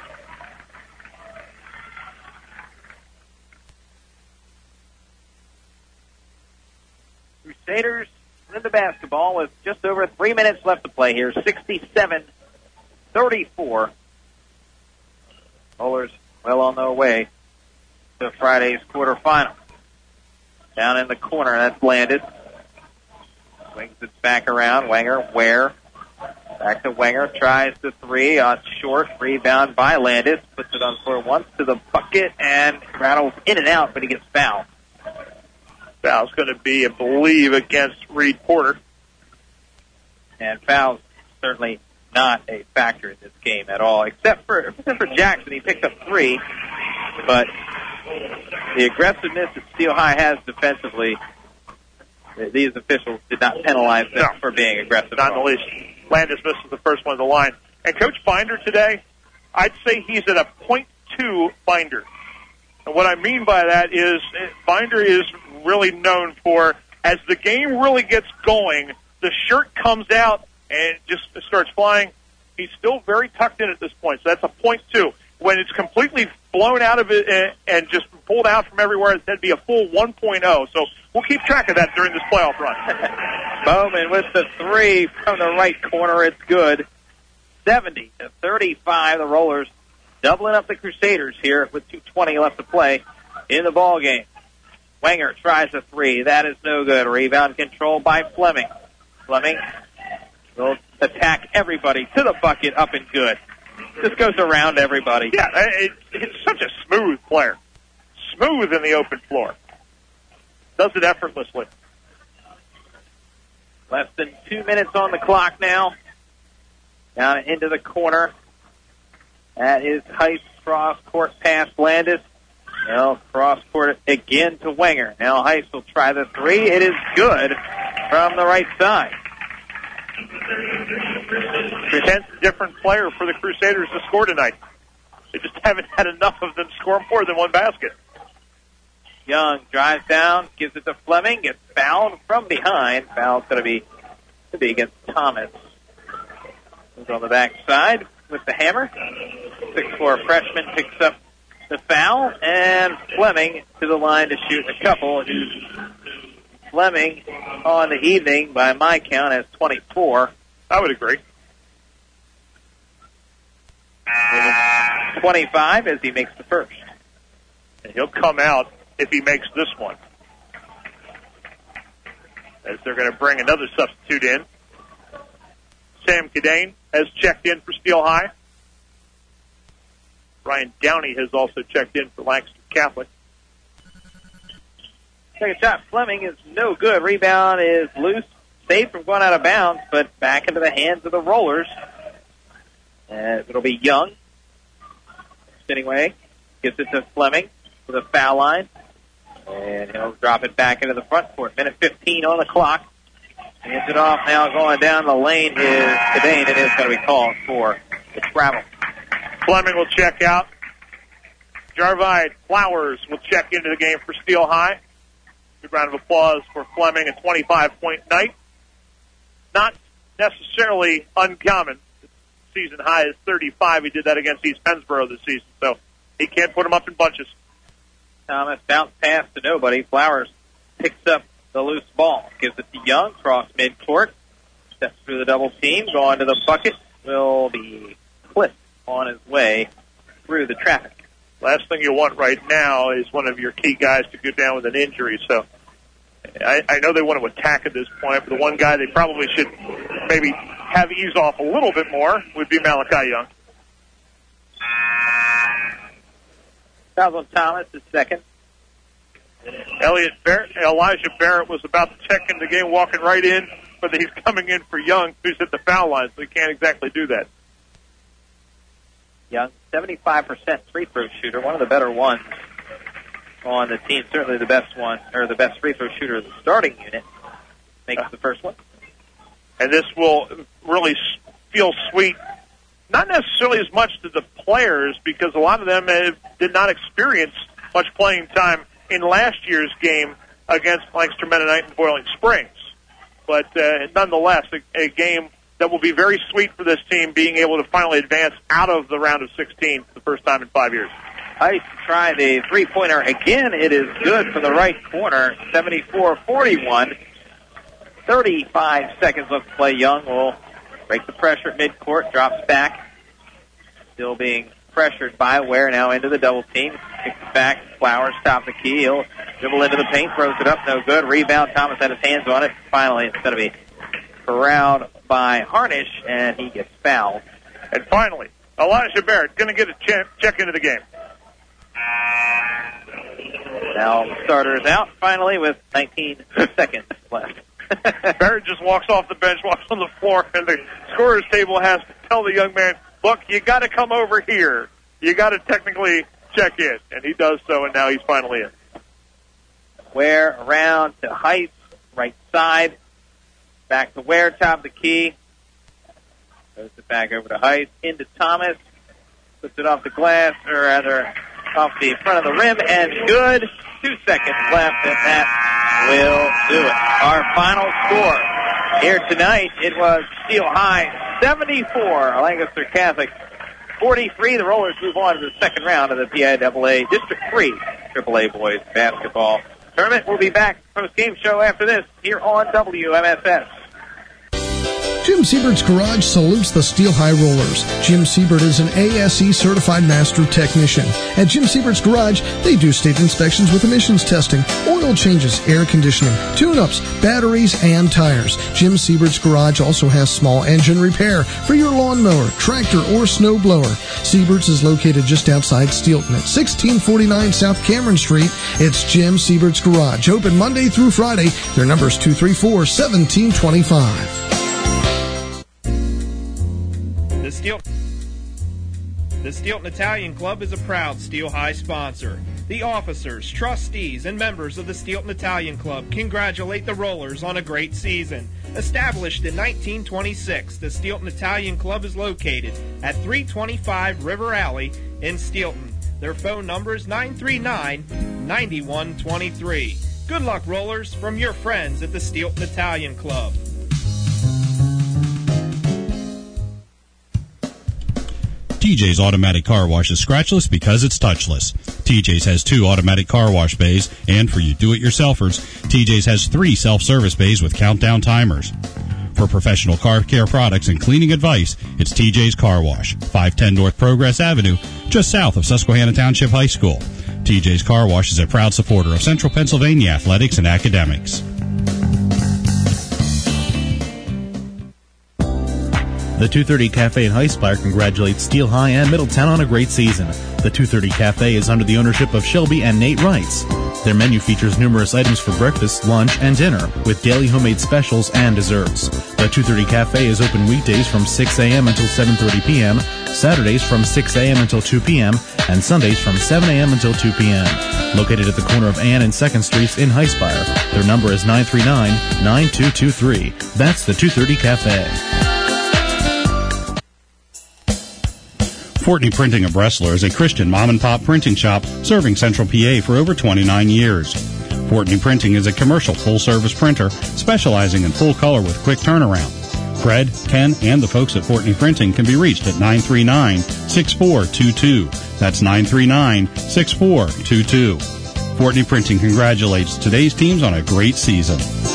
Crusaders in the basketball with just over three minutes left to play here. sixty-seven thirty-four. Rollers well on their way to Friday's quarterfinal. Down in the corner, that's Landis. Swings it back around. Wenger, Ware. Back to Wenger. Tries the three on short. Rebound by Landis. Puts it on floor once to the bucket and rattles in and out, but he gets fouled. Foul's going to be, I believe, against Reed Porter. And foul's certainly not a factor in this game at all, except for except for Jackson. He picked up three, but the aggressiveness that Steel High has defensively, these officials did not penalize them no, for being aggressive. Not in the least. Landis misses the first one of the line. And Coach Binder today, I'd say he's at a point two Binder. And what I mean by that is Binder is really known for, as the game really gets going, the shirt comes out and just starts flying. He's still very tucked in at this point, so that's a point two. When it's completely blown out of it and just pulled out from everywhere, that'd be a full one point oh. So we'll keep track of that during this playoff run. Bowman with the three from the right corner. It's good. seventy to thirty-five, the Rollers doubling up the Crusaders here with two twenty left to play in the ball game. Wenger tries a three. That is no good. Rebound controlled by Fleming. Fleming will attack everybody to the bucket, up and good. Just goes around everybody. Yeah, it, it's such a smooth player. Smooth in the open floor. Does it effortlessly. Less than two minutes on the clock now. Down into the corner. That is Heist, cross court pass Landis. Now cross court again to Wenger. Now Heist will try the three. It is good from the right side. Tenth different player for the Crusaders to score tonight. They just haven't had enough of them score more than one basket. Young drives down, gives it to Fleming, gets fouled from behind. Foul's going to be to be against Thomas. He's on the backside with the hammer. six four freshman picks up the foul, and Fleming to the line to shoot a couple. Fleming on the evening, by my count, has twenty-four. I would agree. twenty-five as he makes the first. And he'll come out. if he makes this one. As they're going to bring another substitute in. Sam Cadane has checked in for Steel High. Ryan Downey has also checked in for Lancaster Catholic. Second shot, Fleming is no good. Rebound is loose. Saved from going out of bounds, but back into the hands of the Rollers. As it'll be Young. Spinning way. Gives it to Fleming for the foul line. And he'll drop it back into the front court. Minute fifteen on the clock. Hands it off now going down the lane is Cadane. It is going to be called for the travel. Fleming will check out. Jarvide Flowers will check into the game for Steel High. Good round of applause for Fleming, a twenty-five point night. Not necessarily uncommon. Season high is thirty-five. He did that against East Pennsboro this season, so he can't put them up in bunches. Thomas bounce pass to nobody. Flowers picks up the loose ball. Gives it to Young. Cross midcourt. Steps through the double team. Going to the bucket. Will be clipped on his way through the traffic. Last thing you want right now is one of your key guys to go down with an injury. So I, I know they want to attack at this point, but the one guy they probably should maybe have ease off a little bit more would be Malachi Young. Calvin Thomas is second. Elliot Barrett, Elijah Barrett was about to check in the game, walking right in, but he's coming in for Young, who's at the foul line, so he can't exactly do that. Young, seventy-five percent free throw shooter, one of the better ones on the team. Certainly the best one, or the best free throw shooter of the starting unit. Makes the first one. And this will really feel sweet, not necessarily as much to the players, because a lot of them have, did not experience much playing time in last year's game against Lancaster Mennonite and Boiling Springs. But uh, nonetheless, a, a game that will be very sweet for this team, being able to finally advance out of the round of sixteen for the first time in five years. Ice tried a three-pointer. Again, it is good from the right corner, seventy-four forty-one. thirty-five seconds left to play. Young will break the pressure at midcourt, drops back. Still being pressured by Ware, now into the double team. Kicks it back. Flowers top the key. He'll dribble into the paint, throws it up, no good. Rebound. Thomas had his hands on it. Finally, it's going to be corralled by Harnish, and he gets fouled. And finally, Elijah Barrett going to get a check, check into the game. Now the starter is out, finally, with nineteen seconds left. Barrett just walks off the bench, walks on the floor, and the scorer's table has to tell the young man, look, you got to come over here. You got to technically check in. And he does so, and now he's finally in. Ware around to Heights, right side. Back to Ware, top of the key. Goes it back over to Heights, into Thomas. Puts it off the glass, or rather off the front of the rim, and good. Two seconds left, and that will do it. Our final score here tonight, it was Steel High seventy-four, Lancaster Catholic forty-three. The Rollers move on to the second round of the P I A A District three triple A Boys Basketball Tournament. We'll be back post-game show after this here on W M S S. Jim Siebert's Garage salutes the Steel High Rollers. Jim Siebert is an A S E certified master technician. At Jim Siebert's Garage, they do state inspections with emissions testing, oil changes, air conditioning, tune-ups, batteries, and tires. Jim Siebert's Garage also has small engine repair for your lawnmower, tractor, or snow blower. Siebert's is located just outside Steelton at sixteen forty-nine South Cameron Street. It's Jim Siebert's Garage, open Monday through Friday. Their number is two three four, one seven two five. The Steel The Steelton Italian Club is a proud Steel High sponsor. The officers, trustees, and members of the Steelton Italian Club congratulate the Rollers on a great season. Established in nineteen twenty-six, the Steelton Italian Club is located at three twenty-five River Alley in Steelton. Their phone number is nine three nine, nine one two three. Good luck, Rollers, from your friends at the Steelton Italian Club. T J's Automatic Car Wash is scratchless because it's touchless. T J's has two automatic car wash bays, and for you do-it-yourselfers, T J's has three self-service bays with countdown timers. For professional car care products and cleaning advice, it's T J's Car Wash, five ten North Progress Avenue, just south of Susquehanna Township High School. T T J's Car Wash is a proud supporter of Central Pennsylvania athletics and academics. The two thirty Cafe in Highspire congratulates Steel High and Middletown on a great season. The two thirty Cafe is under the ownership of Shelby and Nate Wrights. Their menu features numerous items for breakfast, lunch, and dinner, with daily homemade specials and desserts. The two thirty Cafe is open weekdays from six a.m. until seven thirty p.m., Saturdays from six a.m. until two p.m., and Sundays from seven a.m. until two p.m. Located at the corner of Ann and second Streets in Highspire. Their number is nine three nine, nine two two three. That's the two thirty Cafe. Fortney Printing of Breslau is a Christian mom-and-pop printing shop serving Central P A for over twenty-nine years. Fortney Printing is a commercial full-service printer specializing in full color with quick turnaround. Fred, Ken, and the folks at Fortney Printing can be reached at nine three nine, six four two two. That's nine three nine, six four two two. Fortney Printing congratulates today's teams on a great season.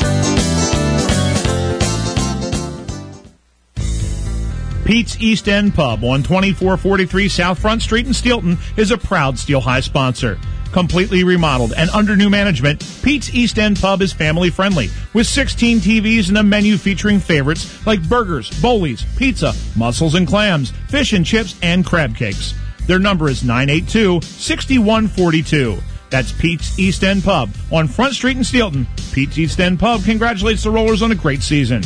Pete's East End Pub on twenty-four forty-three South Front Street in Steelton is a proud Steel High sponsor. Completely remodeled and under new management, Pete's East End Pub is family-friendly, with sixteen T Vs and a menu featuring favorites like burgers, bowlies, pizza, mussels and clams, fish and chips, and crab cakes. Their number is nine eight two, six one four two. That's Pete's East End Pub on Front Street in Steelton. Pete's East End Pub congratulates the Rollers on a great season.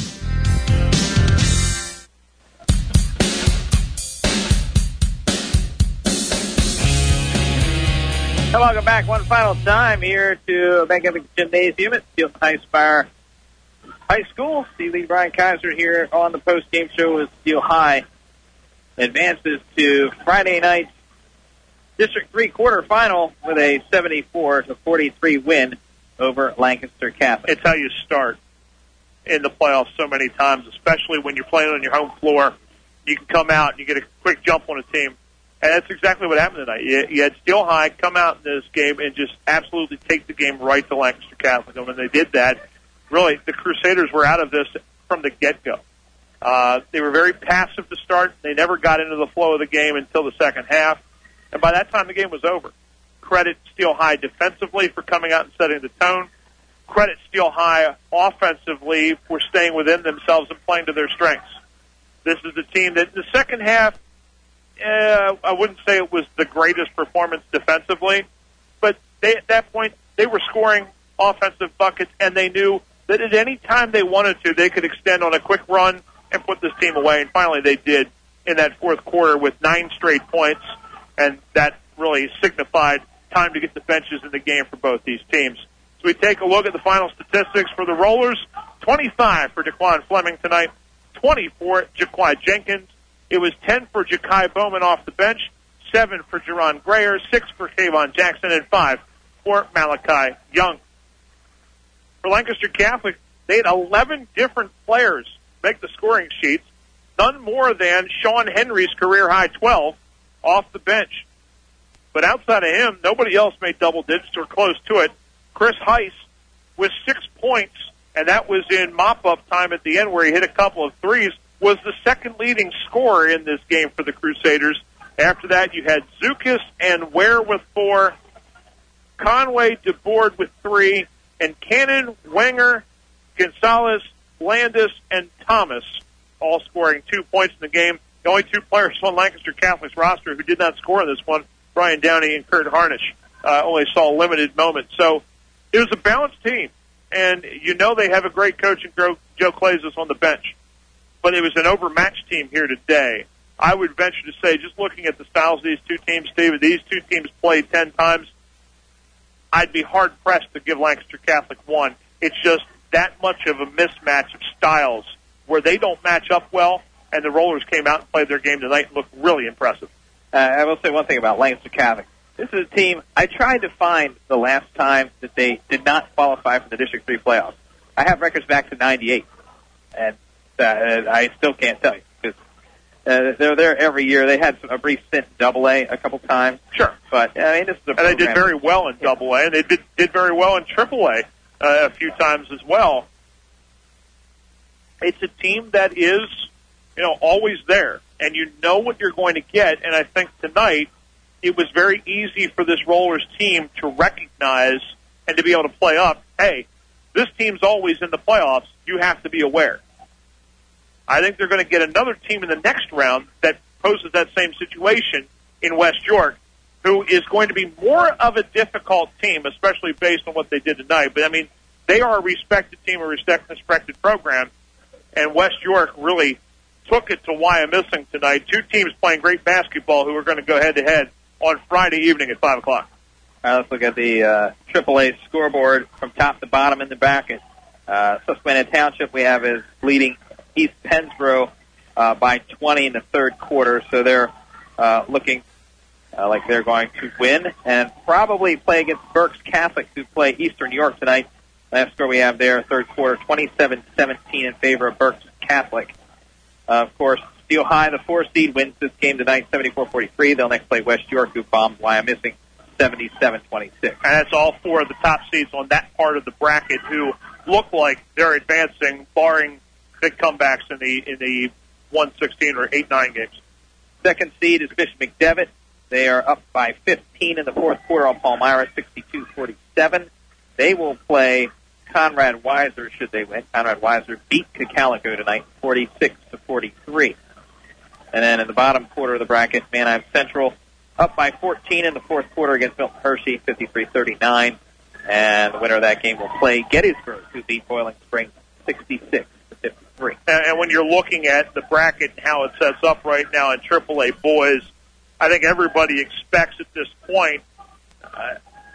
Welcome back one final time here to Bank Gymnasium at Steel Highspire High School. Steve Lee, Brian Kaiser here on the post-game show with Steel High. Advances to Friday night's District three quarterfinal with a seventy-four to forty-three win over Lancaster Catholic. It's how you start in the playoffs so many times, especially when you're playing on your home floor. You can come out and you get a quick jump on a team. And that's exactly what happened tonight. You, you had Steel High come out in this game and just absolutely take the game right to Lancaster Catholic. And when they did that, really, the Crusaders were out of this from the get-go. Uh, they were very passive to start. They never got into the flow of the game until the second half. And by that time, the game was over. Credit Steel High defensively for coming out and setting the tone. Credit Steel High offensively for staying within themselves and playing to their strengths. This is a team that in the second half, Uh, I wouldn't say it was the greatest performance defensively, but they, at that point, they were scoring offensive buckets, and they knew that at any time they wanted to, they could extend on a quick run and put this team away. And finally, they did in that fourth quarter with nine straight points, and that really signified time to get the benches in the game for both these teams. So we take a look at the final statistics for the Rollers. twenty-five for Jaquan Fleming tonight, twenty for Jaquan Jenkins. It was ten for Ja'Kai Bowman off the bench, seven for Jerron Grayer, six for Kayvon Jackson, and five for Malachi Young. For Lancaster Catholic, they had eleven different players make the scoring sheets, none more than Sean Henry's career-high twelve off the bench. But outside of him, nobody else made double digits or close to it. Chris Heiss with six points, and that was in mop-up time at the end where he hit a couple of threes, was the second leading scorer in this game for the Crusaders. After that, you had Zukas and Ware with four, Conway DeBoard with three, and Cannon, Wenger, Gonzalez, Landis, and Thomas all scoring two points in the game. The only two players on Lancaster Catholic's roster who did not score in this one, Brian Downey and Kurt Harnish, uh, only saw limited moments. So it was a balanced team, and you know they have a great coach in Joe Clazis on the bench. But it was an overmatched team here today. I would venture to say, just looking at the styles of these two teams, Steve, if these two teams played ten times, I'd be hard-pressed to give Lancaster Catholic one. It's just that much of a mismatch of styles where they don't match up well, and the Rollers came out and played their game tonight and looked really impressive. Uh, I will say one thing about Lancaster Catholic. This is a team, I tried to find the last time that they did not qualify for the District three playoffs. I have records back to ninety-eight, and Uh, I still can't tell you because uh, they're there every year. They had a brief stint in Double A a couple times. Sure, but I mean, this is a and they did very well in Double A, and they did did very well in Triple A uh, a few times as well. It's a team that is, you know, always there, and you know what you're going to get. And I think tonight it was very easy for this Rollers team to recognize and to be able to play up, hey, this team's always in the playoffs. You have to be aware. I think they're going to get another team in the next round that poses that same situation in West York, who is going to be more of a difficult team, especially based on what they did tonight. But, I mean, they are a respected team, a respected, respected program, and West York really took it to Wyomissing tonight. Two teams playing great basketball who are going to go head-to-head on Friday evening at five o'clock. All right, let's look at the uh, triple A scoreboard from top to bottom in the bracket. Uh, Susquehanna Township we have is leading East Pennsboro uh, by twenty in the third quarter, so they're uh, looking uh, like they're going to win and probably play against Berks Catholic, who play Eastern York tonight. Last score we have there, third quarter, twenty-seven seventeen in favor of Berks Catholic. Uh, of course, Steel High, the four seed, wins this game tonight, seventy-four forty-three. They'll next play West York, who bombed Wyomissing, seventy-seven twenty-six. And that's all four of the top seeds on that part of the bracket who look like they're advancing, barring big comebacks in the in the one sixteen or eight nine games. Second seed is Bishop McDevitt. They are up by fifteen in the fourth quarter on Palmyra, sixty-two forty-seven. They will play Conrad Weiser, should they win. Conrad Weiser beat Cocalico tonight, forty-six to forty-three. And then in the bottom quarter of the bracket, Manheim Central up by fourteen in the fourth quarter against Milton Hershey, fifty-three thirty-nine. And the winner of that game will play Gettysburg, who beat Boiling Springs, sixty-six to fifty-three. And, and when you're looking at the bracket and how it sets up right now in triple A boys, I think everybody expects at this point. Uh,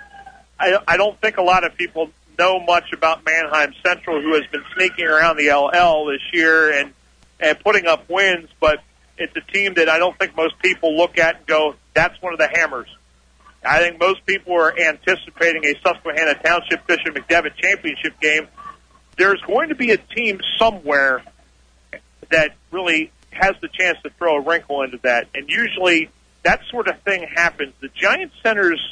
I, I don't think a lot of people know much about Manheim Central, who has been sneaking around the L L this year and, and putting up wins, but it's a team that I don't think most people look at and go, that's one of the hammers. I think most people are anticipating a Susquehanna Township Bishop McDevitt championship game. There's going to be a team somewhere that really has the chance to throw a wrinkle into that, and usually that sort of thing happens. The Giant Centers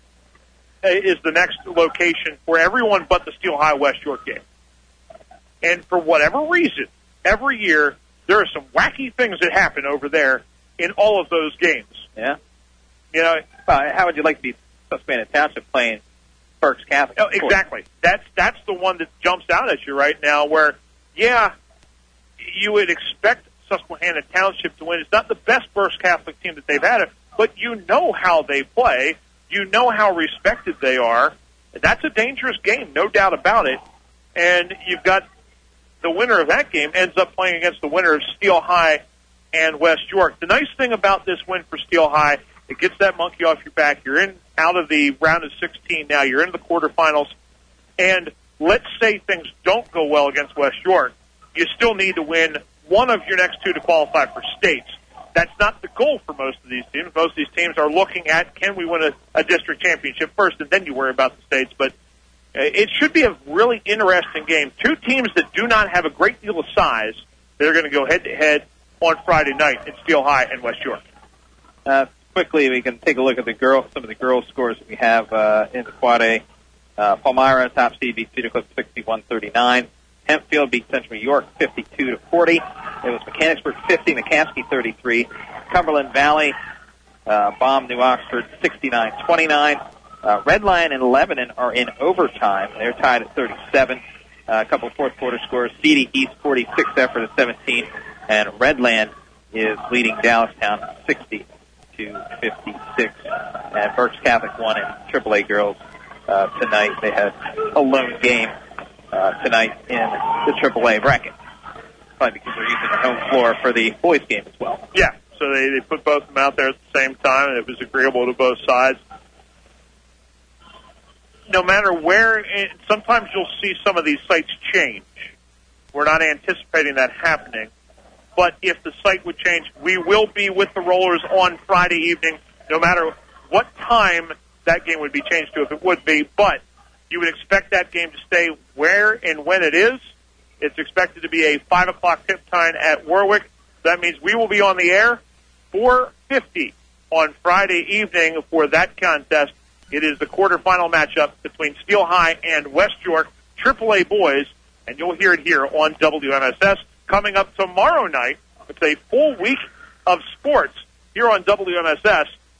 is the next location for everyone but the Steel High West York game. And for whatever reason, every year there are some wacky things that happen over there in all of those games. Yeah. You know, well, how would you like to be Susquehanna Township playing Berks Catholic? Oh, exactly. That's that's the one that jumps out at you right now. Where, yeah, you would expect Susquehanna Township to win. It's not the best Berks Catholic team that they've had, but you know how they play. You know how respected they are. That's a dangerous game, no doubt about it. And you've got the winner of that game ends up playing against the winner of Steel High and West York. The nice thing about this win for Steel High, it gets that monkey off your back. You're in out of the round of sixteen now. You're in the quarterfinals. And let's say things don't go well against West York. You still need to win one of your next two to qualify for states. That's not the goal for most of these teams. Most of these teams are looking at, can we win a, a district championship first, and then you worry about the states. But uh, it should be a really interesting game. Two teams that do not have a great deal of size, they're going to go head-to-head on Friday night in Steel High and West York. Uh, quickly, we can take a look at the girl, some of the girls' scores that we have uh, in the Quad A. Uh, Palmyra, top seed, beat Cedar Cliff sixty-one thirty-nine. Hempfield beat Central York fifty-two to forty. It was Mechanicsburg fifty, McCaskey thirty-three. Cumberland Valley uh, bombed New Oxford sixty-nine twenty-nine. Uh, Red Lion and Lebanon are in overtime. They're tied at thirty-seven. Uh, a couple of fourth quarter scores. Seedy East forty-six effort at seventeen, and Redland is leading Dallastown sixty to fifty-six. And Berks Catholic won in triple A girls uh, tonight. They had a lone game uh, tonight in the triple A bracket. Probably because they're using the home floor for the boys game as well. Yeah, so they, they put both of them out there at the same time, and it was agreeable to both sides. No matter where, sometimes you'll see some of these sites change. We're not anticipating that happening. But if the site would change, we will be with the Rollers on Friday evening, no matter what time that game would be changed to, if it would be. But you would expect that game to stay where and when it is. It's expected to be a five o'clock tip time at Warwick. That means we will be on the air four fifty on Friday evening for that contest. It is the quarterfinal matchup between Steel High and West York triple A boys, and you'll hear it here on W M S S. Coming up tomorrow night, it's a full week of sports here on W M S S.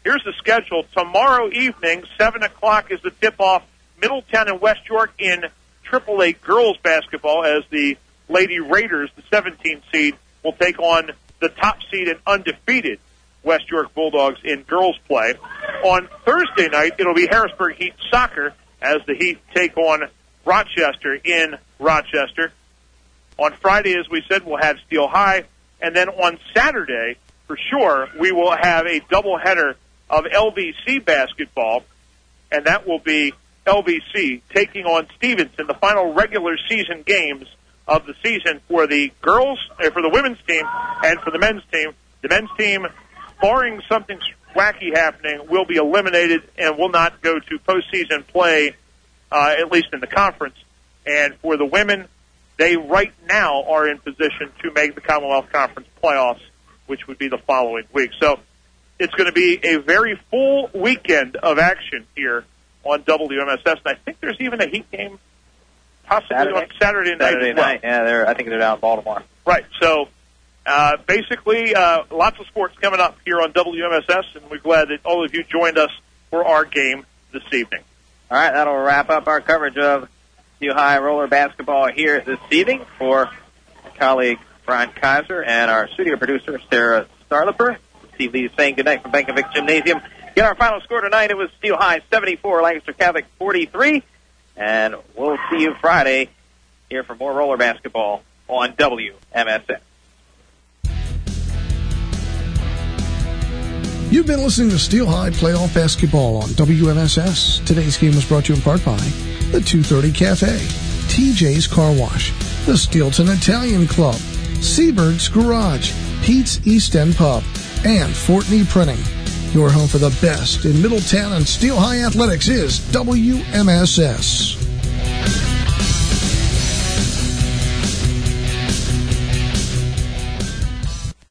here's the schedule. Tomorrow evening, seven o'clock is the tip-off. Middletown and West York in triple A girls basketball as the Lady Raiders, the seventeenth seed, will take on the top seed and undefeated West York Bulldogs in girls play. On Thursday night, it'll be Harrisburg Heat soccer as the Heat take on Rochester in Rochester. On Friday, as we said, we'll have Steel High. And then on Saturday, for sure, we will have a doubleheader of L V C basketball, and that will be L V C taking on Stevenson, the final regular season games of the season for the girls, uh, for the women's team, and for the men's team. The men's team, barring something wacky happening, will be eliminated and will not go to postseason play, uh, at least in the conference. And for the women, they right now are in position to make the Commonwealth Conference playoffs, which would be the following week. So it's going to be a very full weekend of action here on W M S S. And I think there's even a Heat game possibly Saturday? on Saturday night Saturday as well. night, yeah, they're, I think they're down in Baltimore. Right. So uh, basically, uh, lots of sports coming up here on W M S S, and we're glad that all of you joined us for our game this evening. All right, that'll wrap up our coverage of Steel High roller basketball here this evening. For my colleague Brian Kaiser and our studio producer Sarah Starliper, Steve Lee saying goodnight from Bankovic Gymnasium. Get our final score tonight. It was Steel High seventy-four, Lancaster Catholic forty-three. And we'll see you Friday here for more roller basketball on W M S S. You've been listening to Steel High Playoff Basketball on W M S S. Today's game was brought to you in part by the two thirty Cafe, T J's Car Wash, the Steelton Italian Club, Seabird's Garage, Pete's East End Pub, and Fort Knee Printing. Your home for the best in Middletown and Steel High athletics is W M S S.